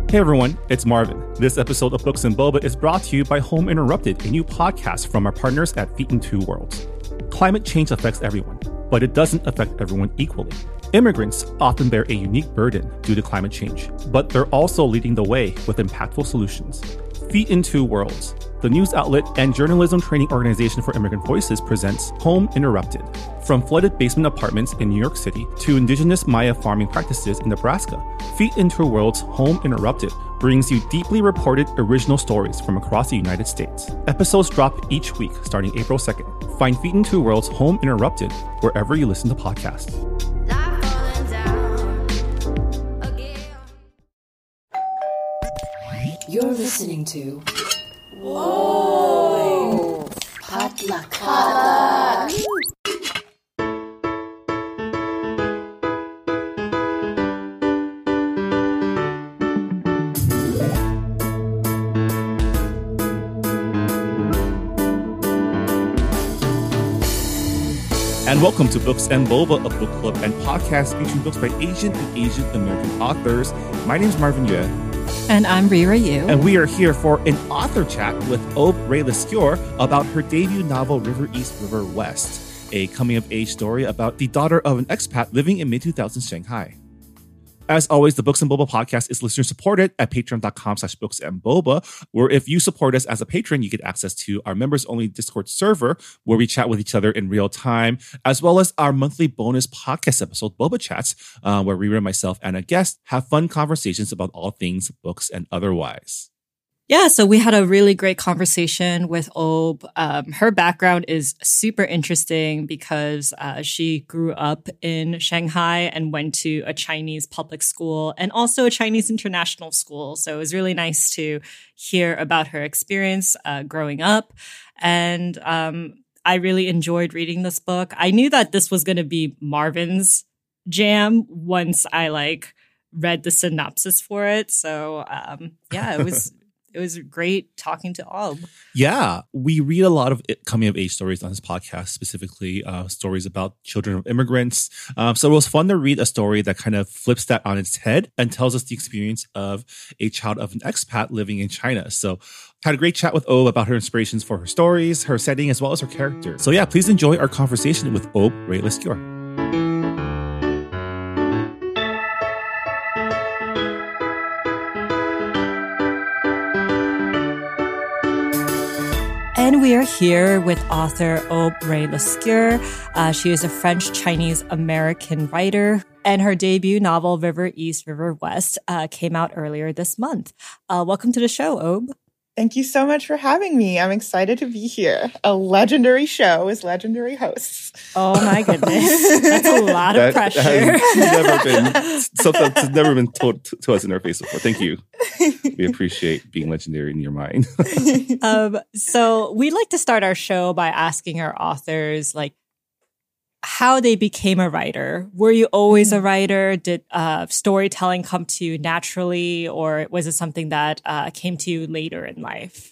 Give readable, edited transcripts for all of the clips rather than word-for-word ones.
Hey everyone, it's Marvin. This episode of Books and Boba is brought to you by Home Interrupted, a new podcast from our partners at Feet in Two Worlds. Climate change affects everyone, but it doesn't affect everyone equally. Immigrants often bear a unique burden due to climate change, but they're also leading the way with impactful solutions. Feet in Two Worlds, the news outlet and journalism training organization for immigrant voices, presents Home Interrupted. From flooded basement apartments in New York City to indigenous Maya farming practices in Nebraska, Feet in Two Worlds Home Interrupted brings you deeply reported original stories from across the United States. Episodes drop each week starting April 2nd. Find Feet in Two Worlds Home Interrupted wherever you listen to podcasts. You're listening to Whoa! Potluck. And welcome to Books and Boba, a book club and podcast featuring books by Asian and Asian American authors. My name is Marvin Yue. And I'm Rira Yu. And we are here for an author chat with Aube Rey Lescure about her debut novel, River East, River West, a coming-of-age story about the daughter of an expat living in mid-2000s Shanghai. As always, the Books and Boba podcast is listener-supported at patreon.com/booksandboba, where if you support us as a patron, you get access to our members-only Discord server, where we chat with each other in real time, as well as our monthly bonus podcast episode, Boba Chats, where Rira, myself, and a guest have fun conversations about all things books and otherwise. Yeah, so we had a really great conversation with Aube. Her background is super interesting because she grew up in Shanghai and went to a Chinese public school and also a Chinese international school. So it was really nice to hear about her experience growing up. And I really enjoyed reading this book. I knew that this was going to be Marvin's jam once I read the synopsis for it. So yeah, it was great talking to Aube. Yeah, we read a lot of coming-of-age stories on this podcast, specifically stories about children of immigrants. So it was fun to read a story that kind of flips that on its head and tells us the experience of a child of an expat living in China. So had a great chat with Aube about her inspirations for her stories, her setting, as well as her character. So yeah, please enjoy our conversation with Aube Rey Lescure. And we are here with author Aube Rey Lescure. She is a French-Chinese American writer, and her debut novel, River East, River West, came out earlier this month. Welcome to the show, Aube. Thank you so much for having me. I'm excited to be here. A legendary show with legendary hosts. Oh my goodness. That's a lot of pressure. Something's never been told to us in our face before. Thank you. We appreciate being legendary in your mind. So we like to start our show by asking our authors, how they became a writer. Were you always a writer? Did storytelling come to you naturally, or was it something that came to you later in life?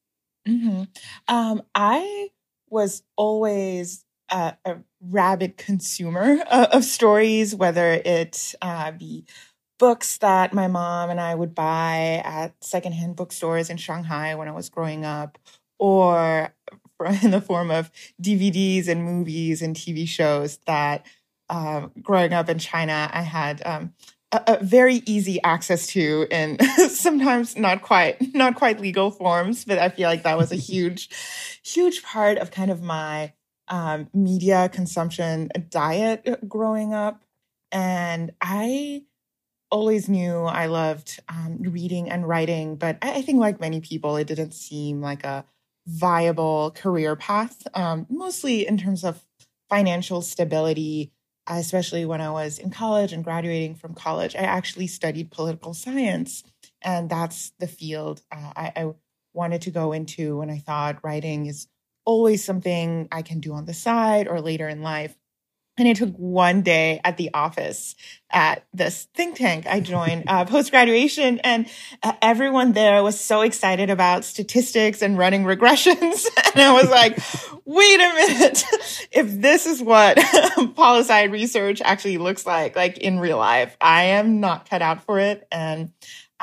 I was always a rabid consumer of stories, whether it be books that my mom and I would buy at secondhand bookstores in Shanghai when I was growing up, or in the form of DVDs and movies and TV shows that growing up in China, I had a very easy access to in sometimes not quite legal forms, but I feel like that was a huge part of kind of my media consumption diet growing up. And I always knew I loved reading and writing, but I think like many people, it didn't seem like a viable career path, mostly in terms of financial stability, especially when I was in college and graduating from college. I actually studied political science, and that's the field I wanted to go into when I thought writing is always something I can do on the side or later in life. And it took one day at the office at this think tank I joined post-graduation, and everyone there was so excited about statistics and running regressions. And I was like, wait a minute, if this is what poli-sci research actually looks like in real life, I am not cut out for it. And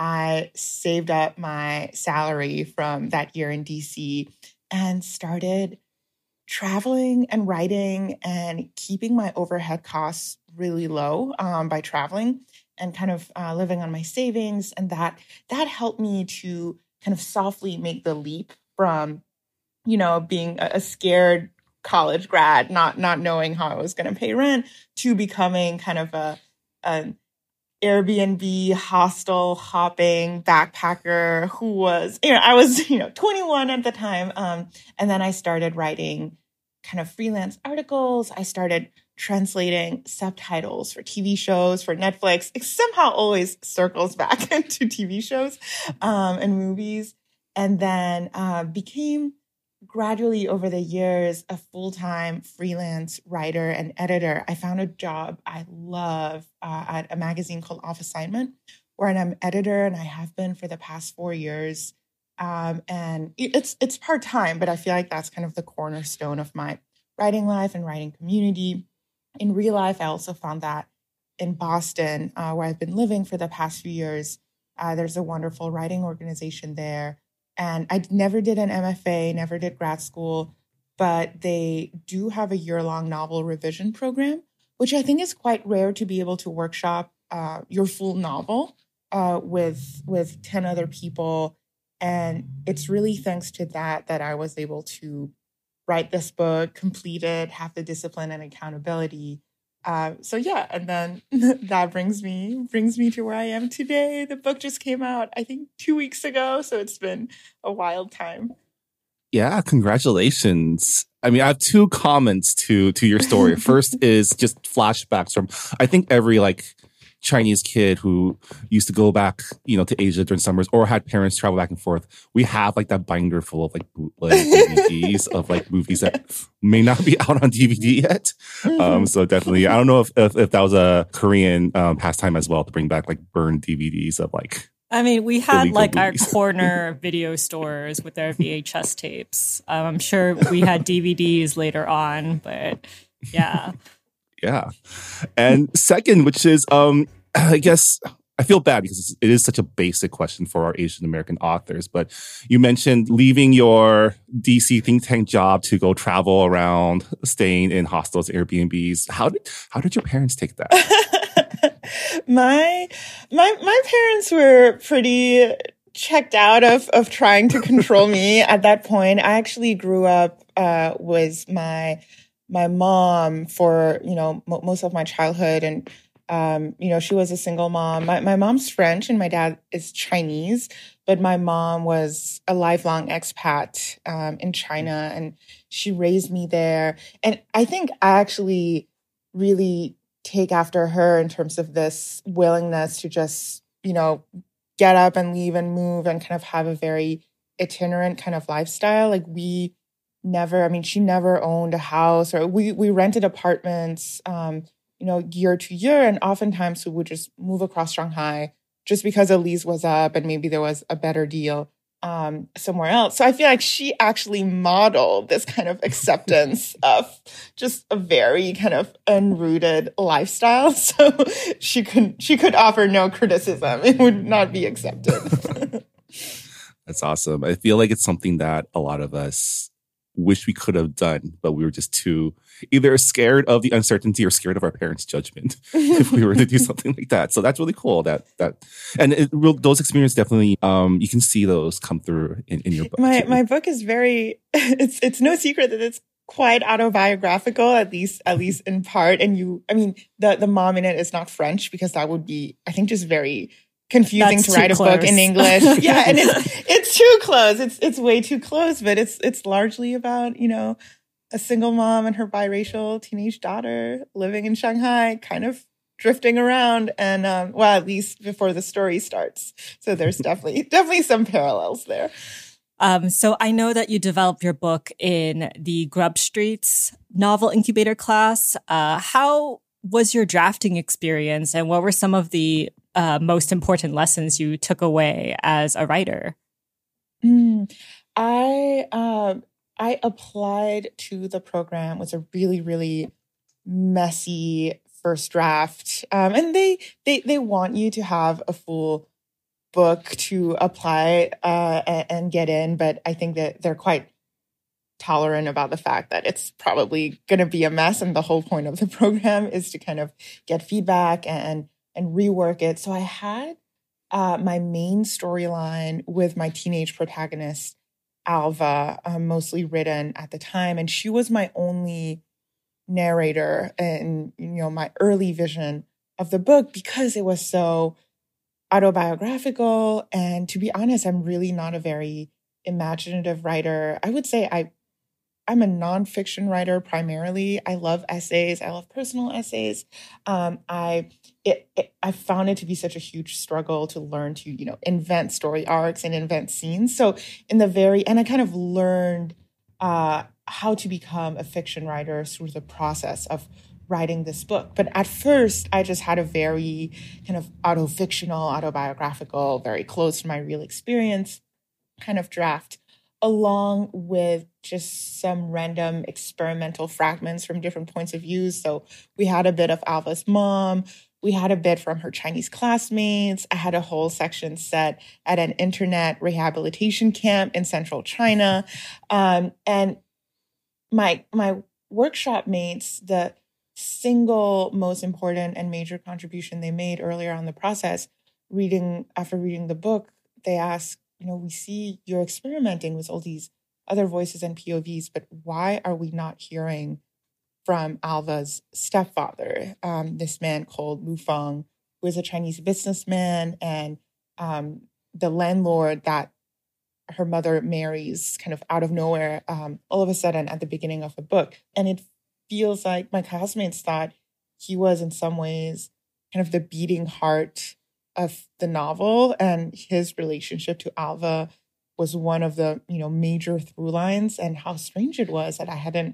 I saved up my salary from that year in DC and started traveling and writing and keeping my overhead costs really low by traveling and kind of living on my savings. And that helped me to kind of softly make the leap from, being a scared college grad, not knowing how I was going to pay rent, to becoming kind of an Airbnb hostel hopping backpacker who was, I was, 21 at the time. And then I started writing kind of freelance articles. I started translating subtitles for TV shows, for Netflix. It somehow always circles back into TV shows and movies. And then became gradually over the years a full-time freelance writer and editor. I found a job I love at a magazine called Off Assignment, where I'm editor, and I have been for the past 4 years. And it's part-time, but I feel like that's kind of the cornerstone of my writing life and writing community. In real life, I also found that in Boston, where I've been living for the past few years, there's a wonderful writing organization there. And I never did an MFA, never did grad school, but they do have a year-long novel revision program, which I think is quite rare to be able to workshop your full novel with 10 other people. And it's really thanks to that I was able to write this book, complete it, have the discipline and accountability. And then that brings me to where I am today. The book just came out, I think, 2 weeks ago. So it's been a wild time. Yeah, congratulations. I mean, I have two comments to your story. First is just flashbacks from, I think, every Chinese kid who used to go back, to Asia during summers or had parents travel back and forth. We have that binder full of bootleg DVDs of movies that may not be out on DVD yet. So definitely, I don't know if that was a Korean pastime as well, to bring back burned DVDs of I mean, we had our movies. corner video stores with their VHS tapes. I'm sure we had DVDs later on, but yeah. Yeah. And second, which is, I guess I feel bad because it is such a basic question for our Asian American authors, but you mentioned leaving your DC think tank job to go travel around, staying in hostels, Airbnbs. How did your parents take that? My parents were pretty checked out of trying to control me at that point. I actually grew up with my mom for, most of my childhood. And, she was a single mom. My mom's French and my dad is Chinese, but my mom was a lifelong expat in China, and she raised me there. And I think I actually really take after her in terms of this willingness to just, get up and leave and move and kind of have a very itinerant kind of lifestyle. She never owned a house, or we rented apartments, year to year. And oftentimes we would just move across Shanghai just because a lease was up and maybe there was a better deal somewhere else. So I feel like she actually modeled this kind of acceptance of just a very kind of unrooted lifestyle. So she could offer no criticism. It would not be accepted. That's awesome. I feel like it's something that a lot of us wish we could have done, but we were just too either scared of the uncertainty or scared of our parents' judgment if we were to do something like that. So that's really cool. Those experiences definitely, you can see those come through in your book. My book is very, it's no secret that it's quite autobiographical, at least in part. And the mom in it is not French, because that would be, I think, just very confusing That's to write a book in English. Yeah, and it's too close. It's way too close, but it's largely about, a single mom and her biracial teenage daughter living in Shanghai, kind of drifting around, and at least before the story starts. So there's definitely some parallels there. So I know that you developed your book in the Grub Streets novel incubator class. How was your drafting experience, and what were some of the most important lessons you took away as a writer? I applied to the program. It was a really, really messy first draft. And they want you to have a full book to apply and get in, but I think that they're quite tolerant about the fact that it's probably going to be a mess. And the whole point of the program is to kind of get feedback and rework it. So I had my main storyline with my teenage protagonist, Alva, mostly written at the time. And she was my only narrator in, my early vision of the book because it was so autobiographical. And to be honest, I'm really not a very imaginative writer. I would say I'm a nonfiction writer primarily. I love essays. I love personal essays. I found it to be such a huge struggle to learn to, invent story arcs and invent scenes. So and I kind of learned how to become a fiction writer through the process of writing this book. But at first, I just had a very kind of autobiographical, very close to my real experience kind of draft, along with just some random experimental fragments from different points of view. So we had a bit of Alva's mom. We had a bit from her Chinese classmates. I had a whole section set at an internet rehabilitation camp in central China. And my workshop mates, the single most important and major contribution they made earlier on the process, after reading the book, they asked, we see you're experimenting with all these other voices and POVs, but why are we not hearing from Alva's stepfather, this man called Lu Feng, who is a Chinese businessman and the landlord that her mother marries kind of out of nowhere, all of a sudden at the beginning of the book. And it feels like my classmates thought he was in some ways kind of the beating heart of the novel, and his relationship to Alva was one of the, major through lines. And how strange it was that I hadn't,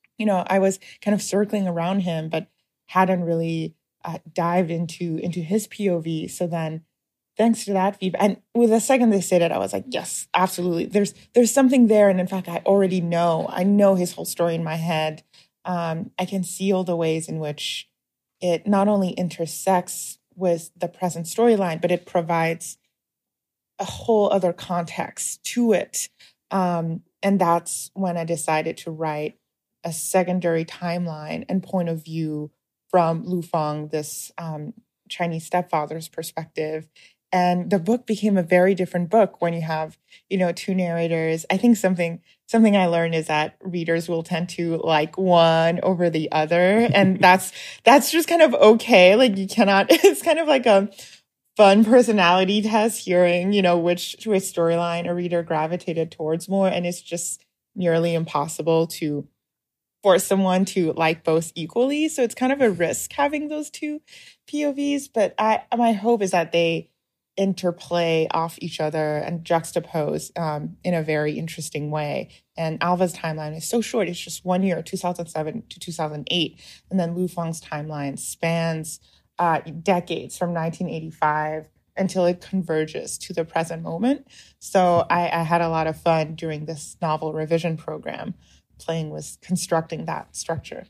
I was kind of circling around him, but hadn't really dived into his POV. So then thanks to that feedback, and with the second they said it, I was like, yes, absolutely. There's something there. And in fact, I know his whole story in my head. I can see all the ways in which it not only intersects with the present storyline, but it provides a whole other context to it. And that's when I decided to write a secondary timeline and point of view from Lu Feng, this Chinese stepfather's perspective. And the book became a very different book when you have, two narrators. I think something I learned is that readers will tend to like one over the other. And that's just kind of okay. Like you cannot, it's kind of like a fun personality test hearing, which storyline a reader gravitated towards more. And it's just nearly impossible to force someone to like both equally. So it's kind of a risk having those two POVs. But my hope is that they interplay off each other and juxtapose in a very interesting way. And Alva's timeline is so short. It's just 1 year, 2007 to 2008. And then Lu Feng's timeline spans decades from 1985 until it converges to the present moment. So I had a lot of fun during this novel revision program playing with constructing that structure.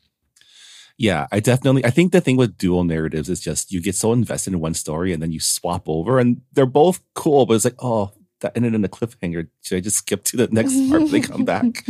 Yeah, I think the thing with dual narratives is just you get so invested in one story and then you swap over and they're both cool, but it's like, oh, that ended in a cliffhanger. Should I just skip to the next part when they come back?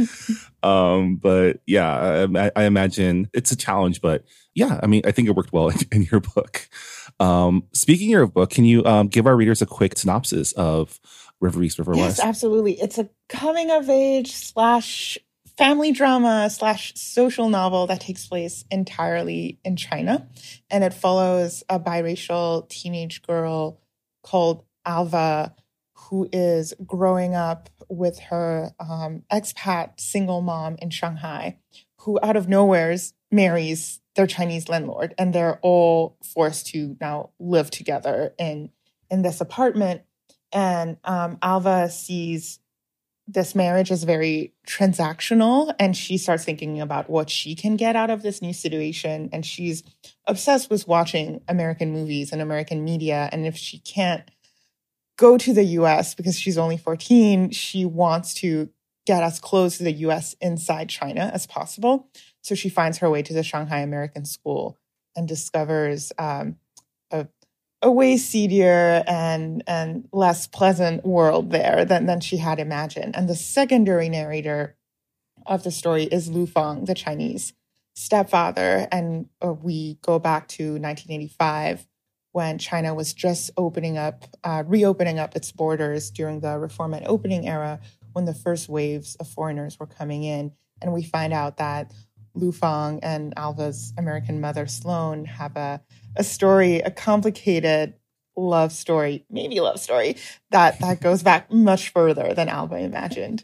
But yeah, I imagine it's a challenge, but yeah, I mean, I think it worked well in your book. Speaking of your book, can you give our readers a quick synopsis of River East, River West? Yes, absolutely. It's a coming of age / family drama / social novel that takes place entirely in China. And it follows a biracial teenage girl called Alva, who is growing up with her expat single mom in Shanghai, who out of nowhere marries their Chinese landlord. And they're all forced to now live together in this apartment. And Alva sees this marriage is very transactional, and she starts thinking about what she can get out of this new situation. And she's obsessed with watching American movies and American media. And if she can't go to the US because she's only 14, she wants to get as close to the US inside China as possible. So she finds her way to the Shanghai American School and discovers a a way seedier and less pleasant world there than she had imagined. And the secondary narrator of the story is Lu Feng, the Chinese stepfather. And we go back to 1985 when China was just reopening up its borders during the Reform and Opening era, when the first waves of foreigners were coming in. And we find out that Lu Feng and Alva's American mother, Sloane, have a story, a complicated love story, maybe love story, that goes back much further than Alva imagined.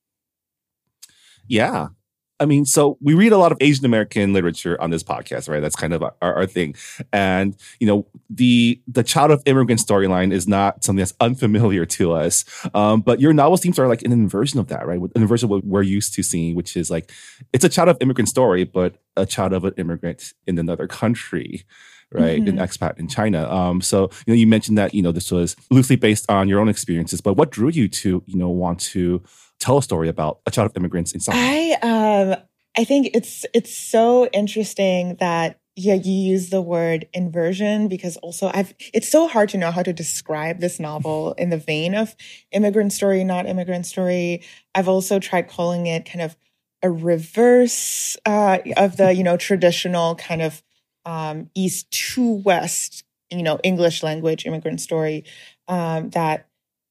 Yeah. I mean, so we read a lot of Asian American literature on this podcast, right? That's kind of our thing. And, the child of immigrant storyline is not something that's unfamiliar to us. But your novel seems are like an inversion of that, right? An inversion of what we're used to seeing, which is like, it's a child of immigrant story, but a child of an immigrant in another country, right? An expat in China. So, you mentioned that, this was loosely based on your own experiences, but what drew you to, want to tell a story about a child of immigrants in Shanghai? I think it's so interesting that you use the word inversion, because also it's so hard to know how to describe this novel in the vein of immigrant story, not immigrant story. I've also tried calling it kind of a reverse of the traditional kind of East to West English language immigrant story that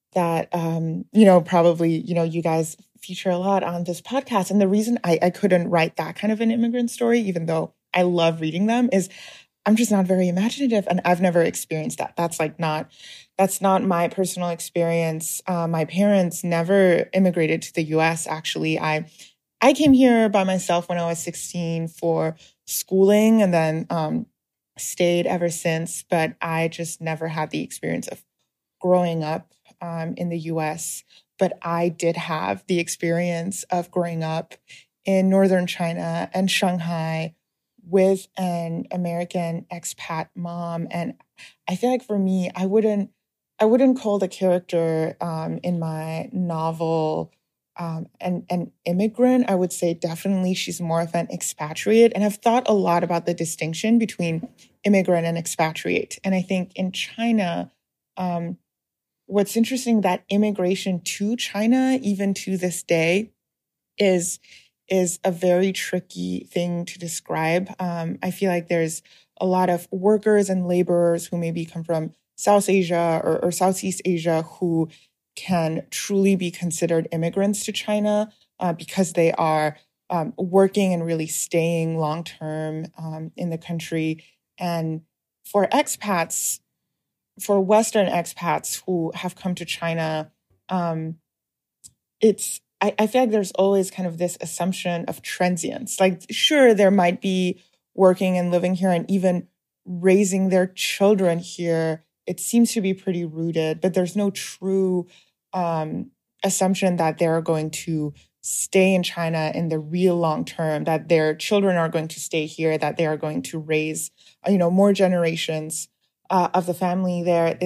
probably, you guys feature a lot on this podcast. And the reason I couldn't write that kind of an immigrant story, even though I love reading them, is I'm just not very imaginative, and I've never experienced that. That's not my personal experience. My parents never immigrated to the US. Actually, I came here by myself when I was 16 for schooling, and then stayed ever since. But I just never had the experience of growing up in the US. But I did have the experience of growing up in northern China and Shanghai with an American expat mom. And I feel like for me, I wouldn't call the character in my novel an immigrant. I would say definitely she's more of an expatriate. And I've thought a lot about the distinction between immigrant and expatriate. And I think in China, what's interesting that immigration to China, even to this day, is a very tricky thing to describe. I feel like there's a lot of workers and laborers who maybe come from South Asia or Southeast Asia who can truly be considered immigrants to China because they are working and really staying long-term in the country. And for expats, for Western expats who have come to China, I feel like there's always kind of this assumption of transience. Like, sure, there might be working and living here and even raising their children here. It seems to be pretty rooted, but there's no true assumption that they're going to stay in China in the real long term, that their children are going to stay here, that they are going to raise, more generations of the family there.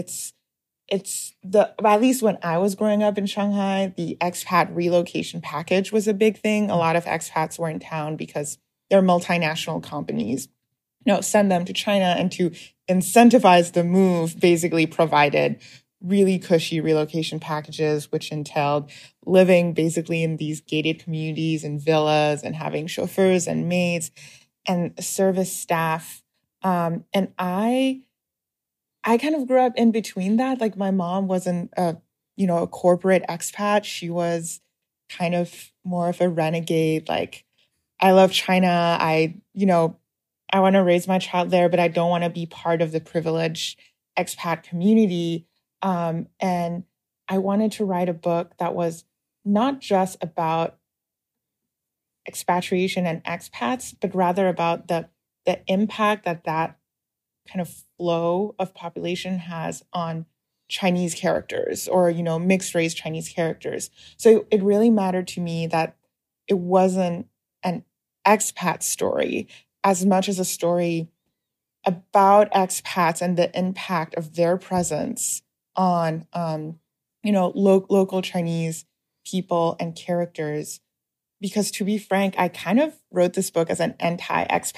At least when I was growing up in Shanghai, the expat relocation package was a big thing. A lot of expats were in town because their multinational companies, send them to China, and to incentivize the move, basically provided really cushy relocation packages, which entailed living basically in these gated communities and villas and having chauffeurs and maids and service staff. And I kind of grew up in between that. Like, my mom wasn't a corporate expat. She was kind of more of a renegade. Like, I love China. I want to raise my child there, but I don't want to be part of the privileged expat community. And I wanted to write a book that was not just about expatriation and expats, but rather about the impact that kind of flow of population has on Chinese characters or, mixed race Chinese characters. So it really mattered to me that it wasn't an expat story as much as a story about expats and the impact of their presence on, local Chinese people and characters. Because to be frank, I kind of wrote this book as an anti-expat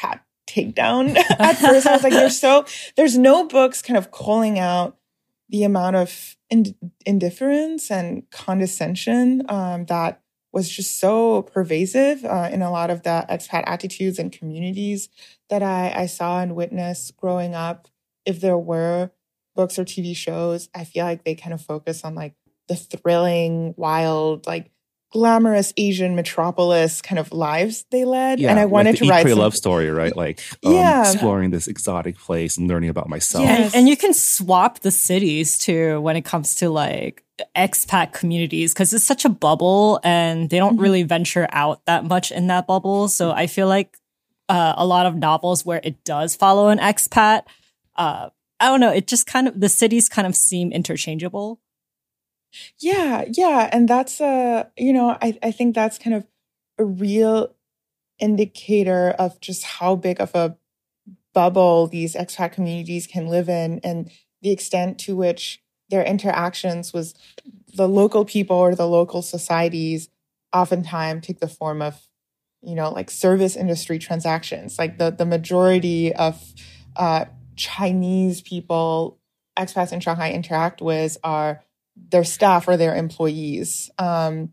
takedown at first. I was like, there's no books kind of calling out the amount of indifference and condescension that was just so pervasive in a lot of the expat attitudes and communities that I saw and witnessed growing up. If there were books or TV shows, I feel like they kind of focus on like the thrilling, wild, like glamorous Asian metropolis kind of lives they led. Yeah, and I wanted to write a love story, right? Like exploring this exotic place and learning about myself. Yeah, and you can swap the cities too when it comes to like expat communities, because it's such a bubble and they don't really venture out that much in that bubble. So I feel like a lot of novels where it does follow an expat, I don't know, it just kind of, the cities kind of seem interchangeable. Yeah. And that's, I think that's kind of a real indicator of just how big of a bubble these expat communities can live in and the extent to which their interactions with the local people or the local societies oftentimes take the form of, like service industry transactions. Like the majority of Chinese people expats in Shanghai interact with are their staff or their employees. And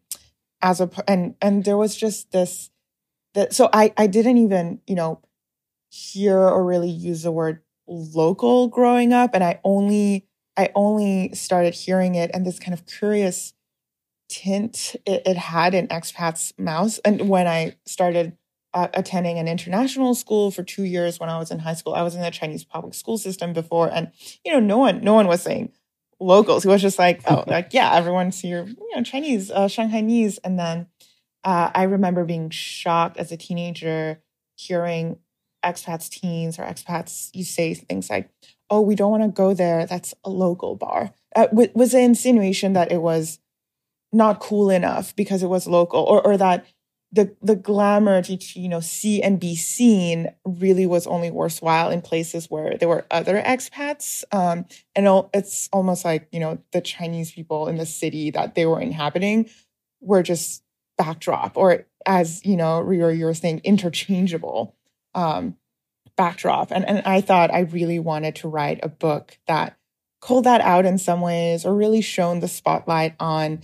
there was just this, so I didn't even, hear or really use the word local growing up. And I only started hearing it and this kind of curious tint it had in expats' mouths. And when I started attending an international school for 2 years when I was in high school, I was in the Chinese public school system before. And, no one was saying locals. It was just like, everyone's here, Chinese, Shanghainese. And then I remember being shocked as a teenager hearing teens or expats, you say things like, oh, we don't want to go there. That's a local bar. Was the insinuation that it was not cool enough because it was local, or that the glamour to see and be seen really was only worthwhile in places where there were other expats. And it's almost like, the Chinese people in the city that they were inhabiting were just backdrop, or as, you were saying, interchangeable backdrop. And I thought I really wanted to write a book that called that out in some ways, or really shone the spotlight on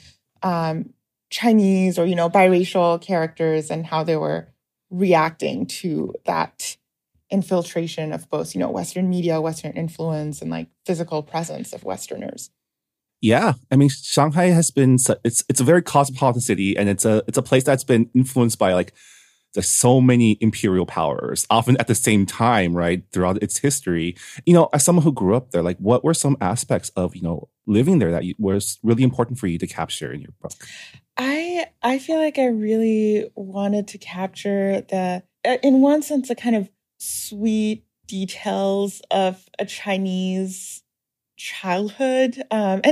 Chinese or, biracial characters and how they were reacting to that infiltration of both, Western media, Western influence, and like physical presence of Westerners. Yeah, I mean, Shanghai has been, it's a very cosmopolitan city, and it's a place that's been influenced by like there's so many imperial powers, often at the same time, right, throughout its history. As someone who grew up there, like what were some aspects of, living there that was really important for you to capture in your book? I feel like I really wanted to capture in one sense, the kind of sweet details of a Chinese childhood. And,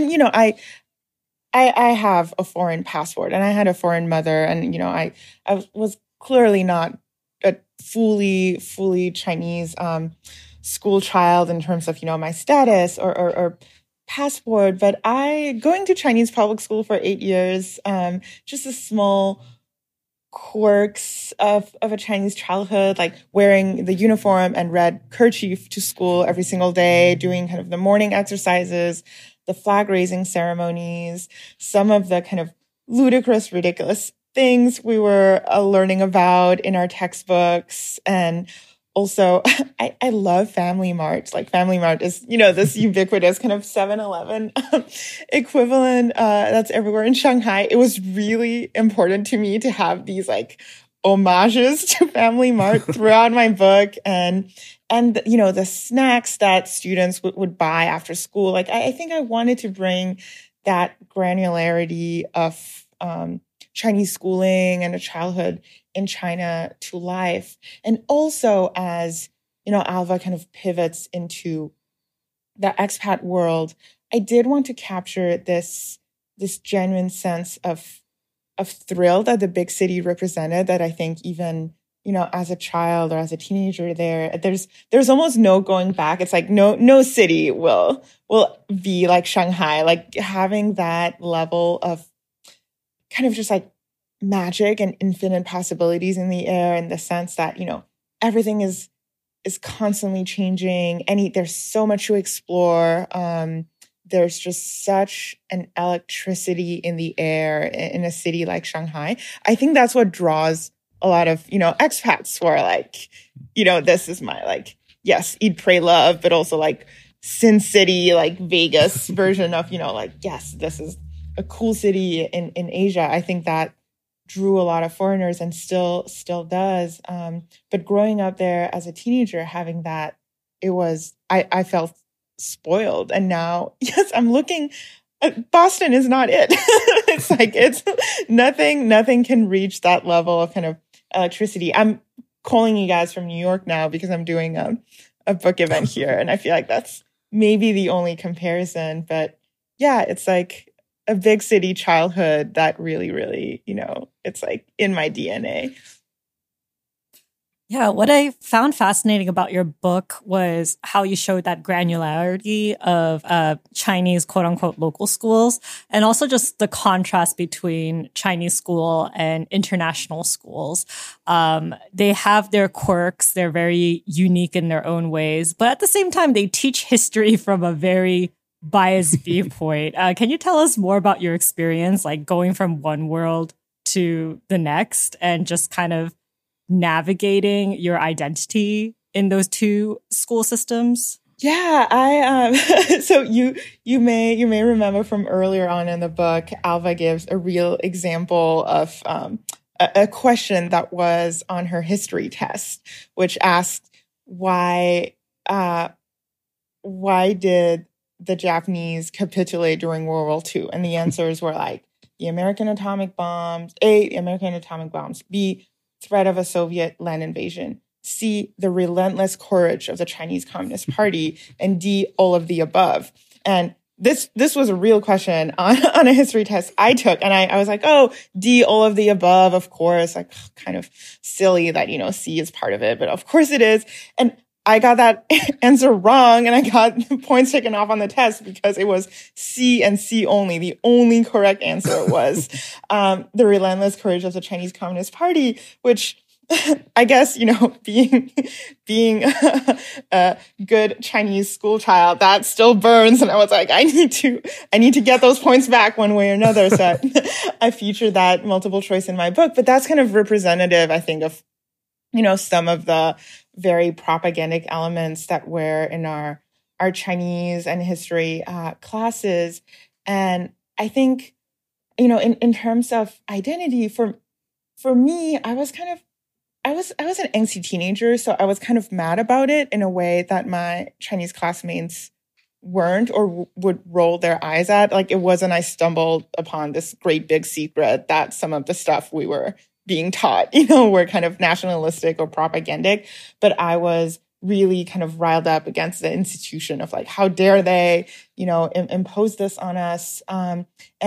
I have a foreign passport and I had a foreign mother, and, I was clearly not a fully Chinese school child in terms of, my status or passport, but going to Chinese public school for 8 years, just the small quirks of a Chinese childhood, like wearing the uniform and red kerchief to school every single day, doing kind of the morning exercises, the flag raising ceremonies, some of the kind of ludicrous, ridiculous things we were learning about in our textbooks. And also, I love Family Mart. Like Family Mart is, this ubiquitous kind of 7-Eleven equivalent that's everywhere in Shanghai. It was really important to me to have these like homages to Family Mart throughout my book, and the snacks that students would buy after school. Like I think I wanted to bring that granularity of Chinese schooling and a childhood in China to life. And also as, Alva kind of pivots into the expat world, I did want to capture this genuine sense of thrill that the big city represented, that I think even, as a child or as a teenager there's almost no going back. It's like no city will be like Shanghai, like having that level of kind of just like magic and infinite possibilities in the air, in the sense that, everything is is constantly changing. There's so much to explore. There's just such an electricity in the air in a city like Shanghai. I think that's what draws a lot of, expats who are like, this is my like, yes, eat, pray, love, but also like Sin City, like Vegas version of, like, yes, this is a cool city in Asia. I think that drew a lot of foreigners and still does. But growing up there as a teenager, having that, I felt spoiled. And now, yes, I'm looking, Boston is not it. It's like, nothing can reach that level of kind of electricity. I'm calling you guys from New York now because I'm doing a book event here. And I feel like that's maybe the only comparison. But yeah, it's like a big city childhood that really, really, it's like in my DNA. Yeah, what I found fascinating about your book was how you showed that granularity of Chinese quote unquote local schools, and also just the contrast between Chinese school and international schools. They have their quirks. They're very unique in their own ways, but at the same time, they teach history from a very biased viewpoint. Can you tell us more about your experience, like going from one world to the next and just kind of navigating your identity in those two school systems? Yeah, I so you may remember from earlier on in the book, Alva gives a real example of a question that was on her history test, which asked why did the Japanese capitulate during World War II? And the answers were like the American atomic bombs, A, the American atomic bombs, B, threat of a Soviet land invasion, C, the relentless courage of the Chinese Communist Party, and D, all of the above. And this was a real question on a history test I took. And I was like, oh, D, all of the above, of course, like kind of silly that, C is part of it, but of course it is. And I got that answer wrong, and I got points taken off on the test because it was C and C only. The only correct answer was the relentless courage of the Chinese Communist Party, which I guess, being a good Chinese school child, that still burns. And I was like, I need to get those points back one way or another. So I featured that multiple choice in my book. But that's kind of representative, I think, of, some of the very propagandic elements that were in our Chinese and history classes. And I think, in terms of identity, for me, I was an angsty teenager, so I was kind of mad about it in a way that my Chinese classmates weren't or would roll their eyes at. Like, it wasn't I stumbled upon this great big secret that some of the stuff we were being taught, were kind of nationalistic or propagandic. But I was really kind of riled up against the institution of like, how dare they, impose this on us. And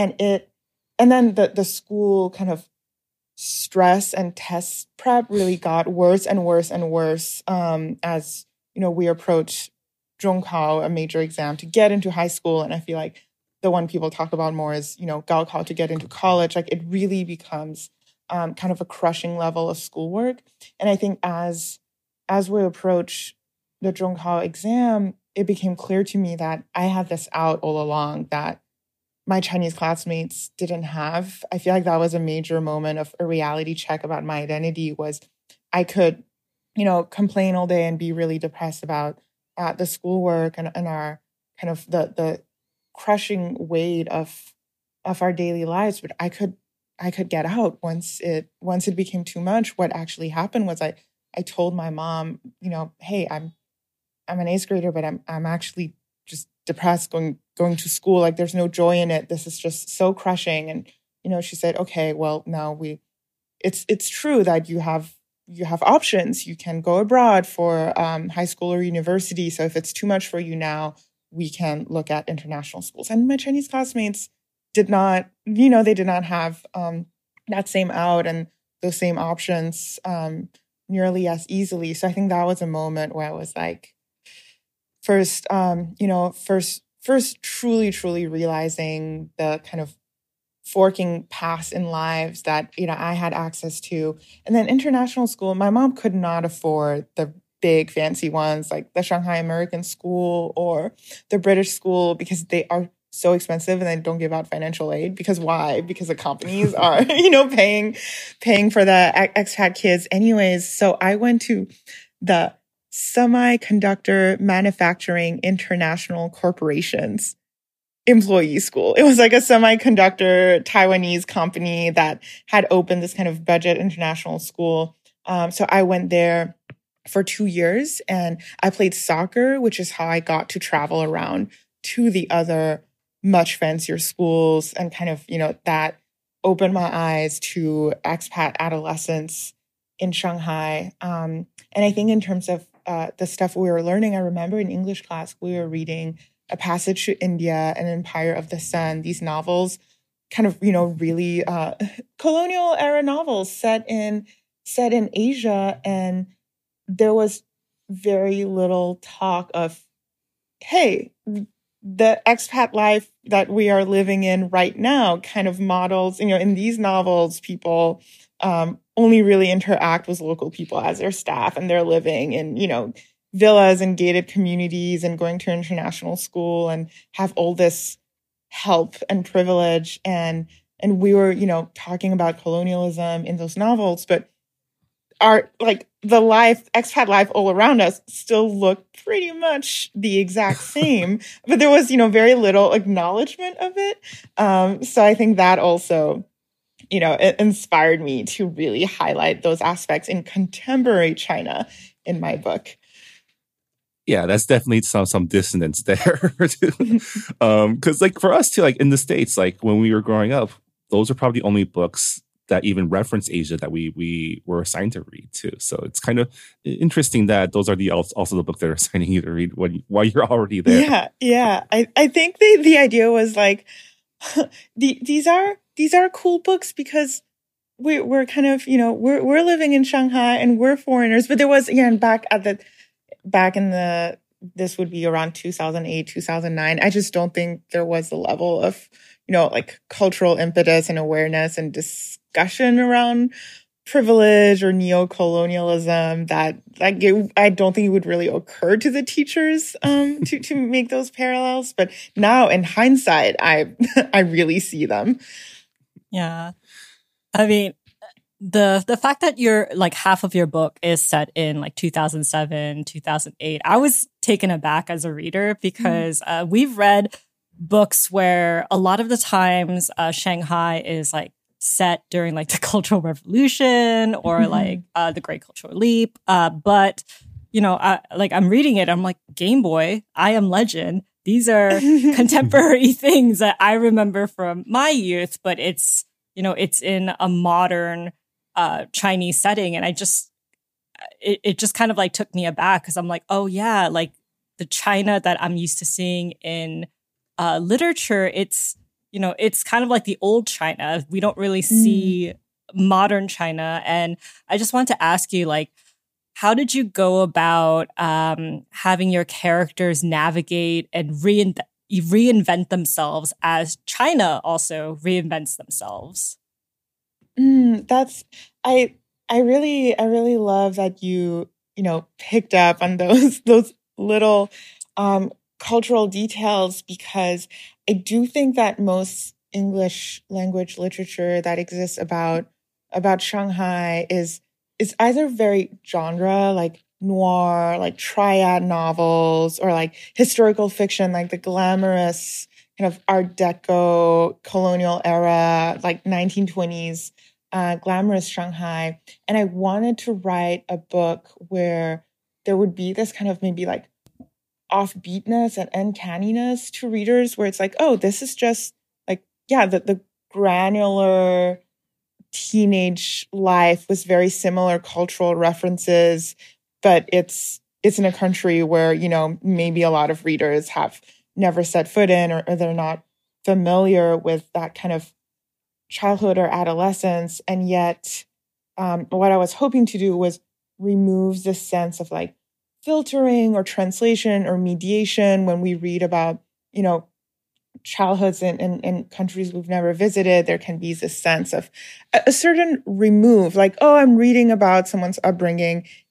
then the school kind of stress and test prep really got worse and worse and worse as, we approached Zhongkao, a major exam to get into high school. And I feel like the one people talk about more is, Gaokao to get into college. Like, it really becomes kind of a crushing level of schoolwork. And I think as we approach the Zhongkao exam, it became clear to me that I had this out all along that my Chinese classmates didn't have. I feel like that was a major moment of a reality check about my identity. Was I could, complain all day and be really depressed about the schoolwork and our kind of the crushing weight of our daily lives, but I could get out once it became too much. What actually happened was I told my mom, hey, I'm an eighth grader, but I'm actually just depressed going to school. Like, there's no joy in it. This is just so crushing. And she said, okay, well, now it's true that you have options. You can go abroad for high school or university. So if it's too much for you now, we can look at international schools. And my Chinese classmates did not, they did not have that same out and those same options nearly as easily. So I think that was a moment where I was like, first truly realizing the kind of forking paths in lives that, I had access to. And then international school, my mom could not afford the big fancy ones like the Shanghai American School or the British School, because they are so expensive and they don't give out financial aid. Because why? Because the companies are, paying for the expat kids anyways. So I went to the Semiconductor Manufacturing International Corporation's employee school. It was like a semiconductor Taiwanese company that had opened this kind of budget international school. So I went there for 2 years and I played soccer, which is how I got to travel around to the other much fancier schools, and kind of, that opened my eyes to expat adolescence in Shanghai. And I think in terms of the stuff we were learning, I remember in English class, we were reading A Passage to India and Empire of the Sun, these novels, kind of, really colonial era novels set in Asia. And there was very little talk of, hey, the expat life that we are living in right now kind of models, in these novels, people only really interact with local people as their staff, and they're living in, villas and gated communities and going to international school and have all this help and privilege. And we were, talking about colonialism in those novels, but the expat life all around us still looked pretty much the exact same, but there was, very little acknowledgement of it. So I think that also, it inspired me to really highlight those aspects in contemporary China in my book. Yeah, that's definitely some dissonance there. Because for us too, in the States, when we were growing up, those are probably the only books that even reference Asia that we were assigned to read too. So it's kind of interesting that those are also the books that are assigning you to read while you're already there. Yeah. I think the idea was these are cool books because we're kind of, we're living in Shanghai and we're foreigners. But there was, this would be around 2008, 2009. I just don't think there was the level of, cultural impetus and awareness and discussion around privilege or neo-colonialism that I don't think it would really occur to the teachers to make those parallels. But now in hindsight, I really see them. Yeah. I mean, the fact that you're half of your book is set in 2007, 2008, I was taken aback as a reader because we've read books where a lot of the times Shanghai is set during the Cultural Revolution or the Great Cultural Leap. But I'm reading it, I'm like, Game Boy, I Am Legend. These are contemporary things that I remember from my youth, but it's in a modern Chinese setting. And it just kind of took me aback because I'm like, oh yeah, the China that I'm used to seeing in literature, it's kind of like the old China. We don't really see modern China. And I just want to ask you, how did you go about having your characters navigate and reinvent themselves as China also reinvents themselves? I really love that you picked up on those little cultural details, because I do think that most English language literature that exists about Shanghai is either very genre, noir, triad novels, or historical fiction, the glamorous kind of Art Deco colonial era, 1920s glamorous Shanghai. And I wanted to write a book where there would be this kind of maybe offbeatness and uncanniness to readers, where it's oh, this is just the granular teenage life with very similar cultural references, but it's in a country where, maybe a lot of readers have never set foot in, or they're not familiar with that kind of childhood or adolescence. And yet what I was hoping to do was remove the sense of filtering or translation or mediation when we read about, childhoods in countries we've never visited. There can be this sense of a certain remove, oh, I'm reading about someone's upbringing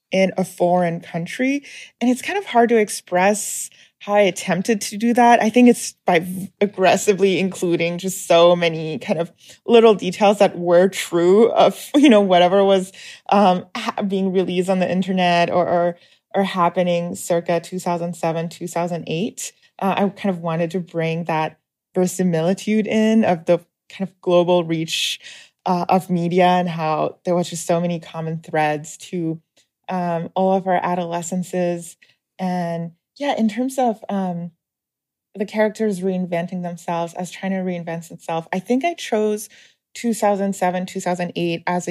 in a foreign country. And it's kind of hard to express how I attempted to do that. I think it's by aggressively including just so many kind of little details that were true of, whatever was being released on the internet or happening circa 2007, 2008. I kind of wanted to bring that verisimilitude in of the kind of global reach of media and how there was just so many common threads to all of our adolescences. And yeah, in terms of the characters reinventing themselves as China reinvents itself, I think I chose 2007, 2008 as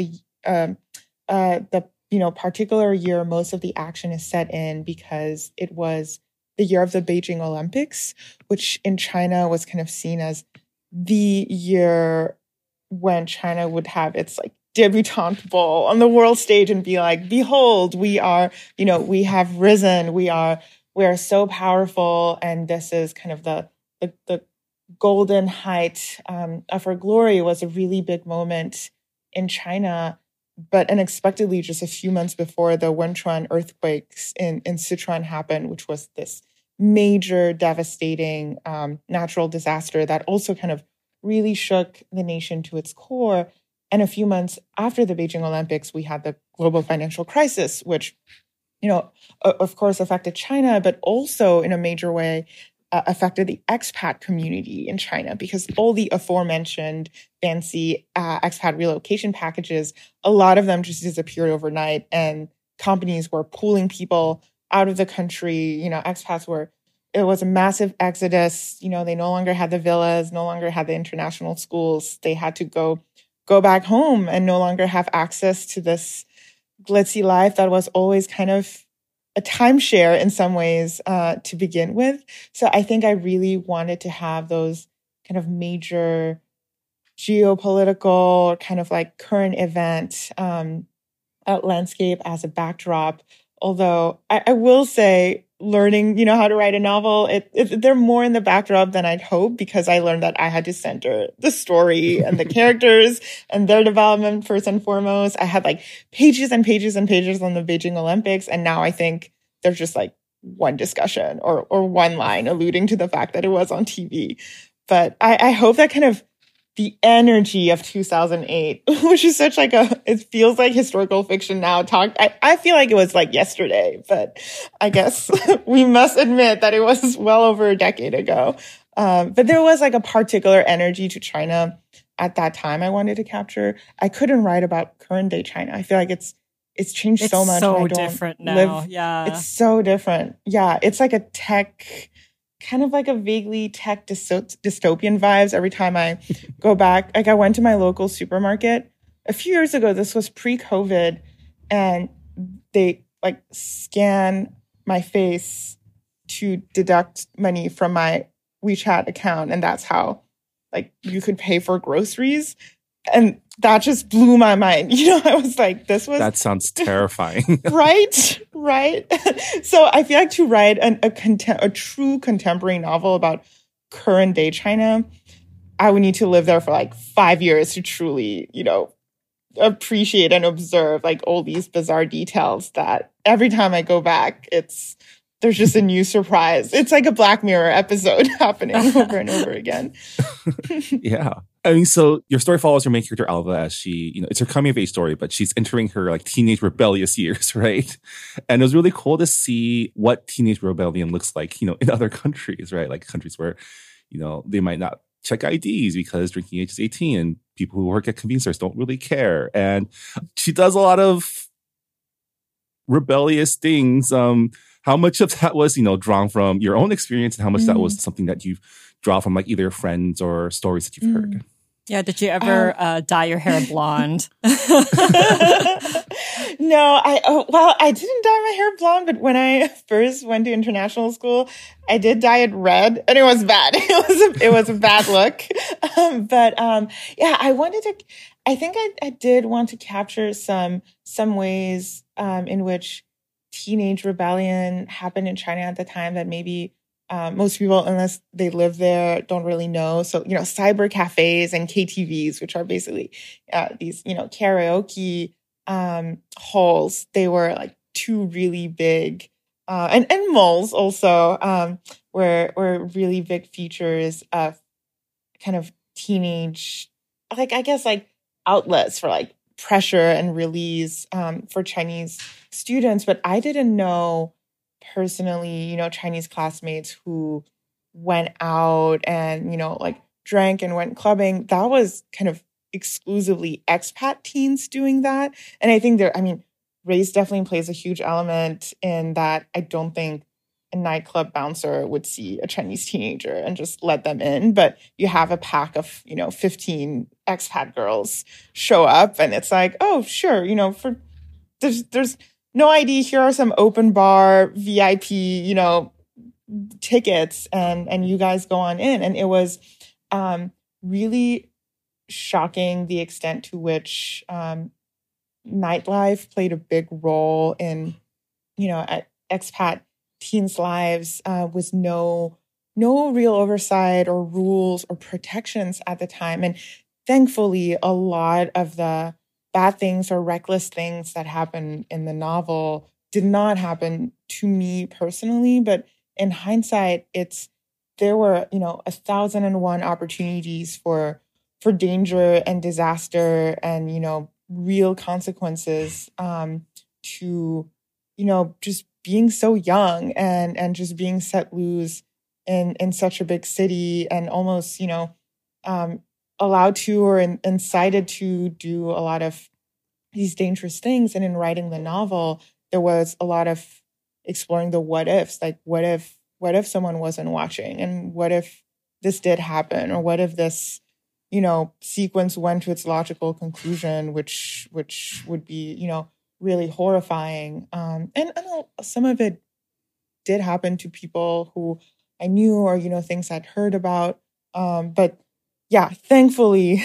the particular year most of the action is set in, because it was the year of the Beijing Olympics, which in China was kind of seen as the year when China would have its like debutante ball on the world stage and be like, behold, we are, we have risen, we are so powerful, and this is kind of the golden height of our glory. Was a really big moment in China, but unexpectedly, just a few months before, the Wenchuan earthquakes in Sichuan happened, which was this major, devastating natural disaster that also kind of really shook the nation to its core. And a few months after the Beijing Olympics, we had the global financial crisis, which, of course, affected China, but also in a major way affected the expat community in China, because all the aforementioned fancy expat relocation packages, a lot of them just disappeared overnight, and companies were pulling people out of the country. It was a massive exodus. They no longer had the villas, no longer had the international schools. They had to go back home and no longer have access to this glitzy life that was always kind of a timeshare in some ways to begin with. So I think I really wanted to have those kind of major geopolitical kind of like current event landscape as a backdrop. Although I will say, learning, how to write a novel, they're more in the backdrop than I'd hoped, because I learned that I had to center the story and the characters and their development first and foremost. I had like pages and pages and pages on the Beijing Olympics, and now I think there's just like one discussion or one line alluding to the fact that it was on TV. But I hope that kind of the energy of 2008, which is such like it feels like historical fiction now. I feel like it was like yesterday, but I guess we must admit that it was well over a decade ago. But there was like a particular energy to China at that time I wanted to capture. I couldn't write about current day China. I feel like it's changed so much. It's so different now. Yeah. It's so different. Yeah. It's like a tech, kind of like a vaguely tech dystopian vibes every time I go back. Like I went to my local supermarket a few years ago. This was pre-COVID, and they like scan my face to deduct money from my WeChat account, and that's how like you could pay for groceries. And that just blew my mind. I was like, that sounds terrifying. Right. So I feel like to write a true contemporary novel about current day China, I would need to live there for like 5 years to truly, appreciate and observe like all these bizarre details that every time I go back, there's just a new surprise. It's like a Black Mirror episode happening over and over again. Yeah. I mean, so your story follows your main character, Alva, as she, it's her coming of age story, but she's entering her like teenage rebellious years, right? And it was really cool to see what teenage rebellion looks like, in other countries, right? Like countries where, they might not check IDs because drinking age is 18 and people who work at convenience stores don't really care. And she does a lot of rebellious things. How much of that was, drawn from your own experience, and how much that was something that you've drawn from like either friends or stories that you've heard? Yeah. Did you ever dye your hair blonde? No, I didn't dye my hair blonde, but when I first went to international school, I did dye it red, and it was bad. It was a bad look. Yeah, I think I did want to capture some ways in which teenage rebellion happened in China at the time that maybe most people, unless they live there, don't really know. So, cyber cafes and KTVs, which are basically these, karaoke halls, they were like two really big, and moles also, were really big features of kind of teenage, like, I guess, like outlets for like pressure and release for Chinese students. But I didn't know personally, Chinese classmates who went out and, like drank and went clubbing. That was kind of exclusively expat teens doing that. And I think race definitely plays a huge element in that. I don't think a nightclub bouncer would see a Chinese teenager and just let them in. But you have a pack of, 15 expat girls show up and it's like, oh, sure, there's no ID. Here are some open bar VIP, tickets, and you guys go on in. And it was really shocking the extent to which nightlife played a big role in, at expat teens' lives with no real oversight or rules or protections at the time. And thankfully, a lot of the bad things or reckless things that happened in the novel did not happen to me personally, but in hindsight, there were 1,001 opportunities for danger and disaster and real consequences to just being so young and just being set loose in such a big city and almost allowed to or incited to do a lot of these dangerous things. And in writing the novel, there was a lot of exploring the what ifs, like what if someone wasn't watching, and what if this did happen, or what if this sequence went to its logical conclusion, which would be really horrifying. And some of it did happen to people who I knew or things I'd heard about. But yeah, thankfully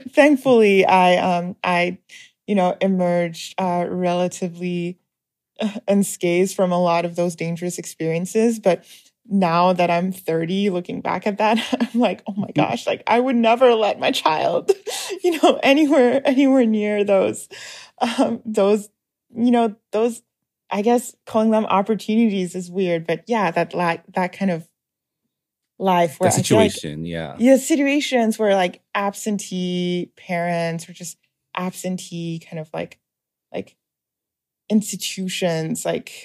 I emerged relatively unscathed from a lot of those dangerous experiences. But now that I'm 30, looking back at that, I'm like, oh my gosh, like I would never let my child, anywhere near those, I guess calling them opportunities is weird, but yeah, that kind of life where the situation, yeah, situations where like absentee parents or just absentee kind of like institutions,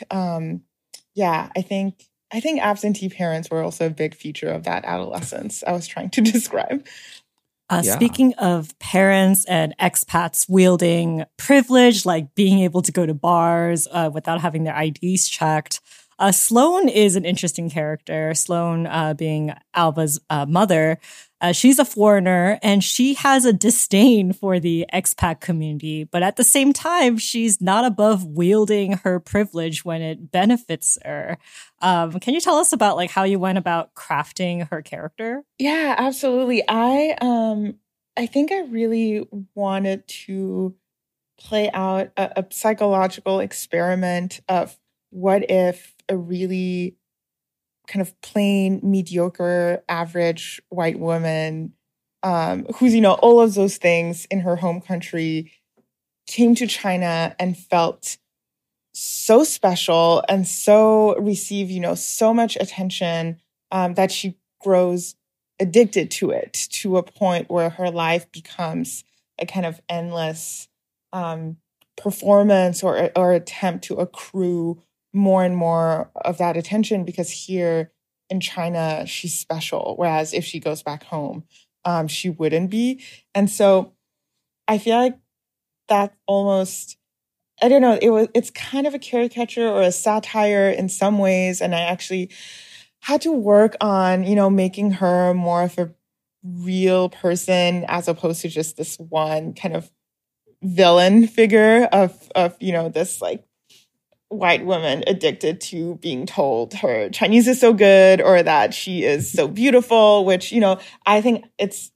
I think absentee parents were also a big feature of that adolescence I was trying to describe. Speaking of parents and expats wielding privilege, like being able to go to bars without having their IDs checked, Sloane is an interesting character. Sloane being Alva's mother. She's a foreigner and she has a disdain for the expat community, but at the same time, she's not above wielding her privilege when it benefits her. Can you tell us about like how you went about crafting her character? Yeah, absolutely. I think I really wanted to play out a psychological experiment of what if a really kind of plain, mediocre, average white woman who's, all of those things in her home country came to China and felt so special and so receive, so much attention that she grows addicted to it to a point where her life becomes a kind of endless performance or attempt to accrue more and more of that attention, because here in China, she's special. Whereas if she goes back home, she wouldn't be. And so I feel like that almost, I don't know, it's kind of a caricature or a satire in some ways. And I actually had to work on, making her more of a real person as opposed to just this one kind of villain figure of this like white woman addicted to being told her Chinese is so good or that she is so beautiful, which, I think it's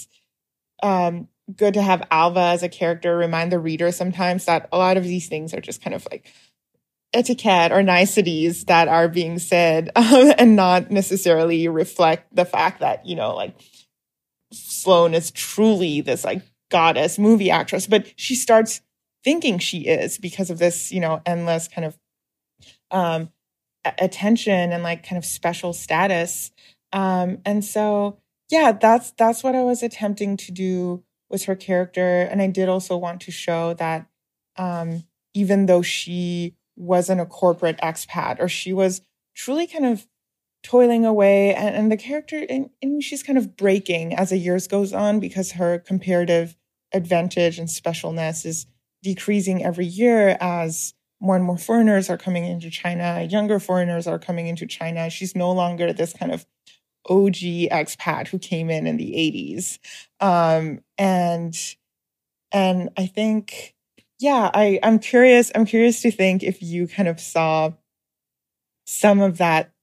good to have Alva as a character remind the reader sometimes that a lot of these things are just kind of like etiquette or niceties that are being said and not necessarily reflect the fact that, like Sloane is truly this like goddess movie actress, but she starts thinking she is because of this, endless kind of attention and like kind of special status. And so, yeah, that's what I was attempting to do with her character. And I did also want to show that even though she wasn't a corporate expat, or she was truly kind of toiling away, and the character, and she's kind of breaking as the years goes on because her comparative advantage and specialness is decreasing every year as more and more foreigners are coming into China, younger foreigners are coming into China. She's no longer this kind of OG expat who came in the 80s. And I think, yeah, I'm curious to think if you kind of saw some of that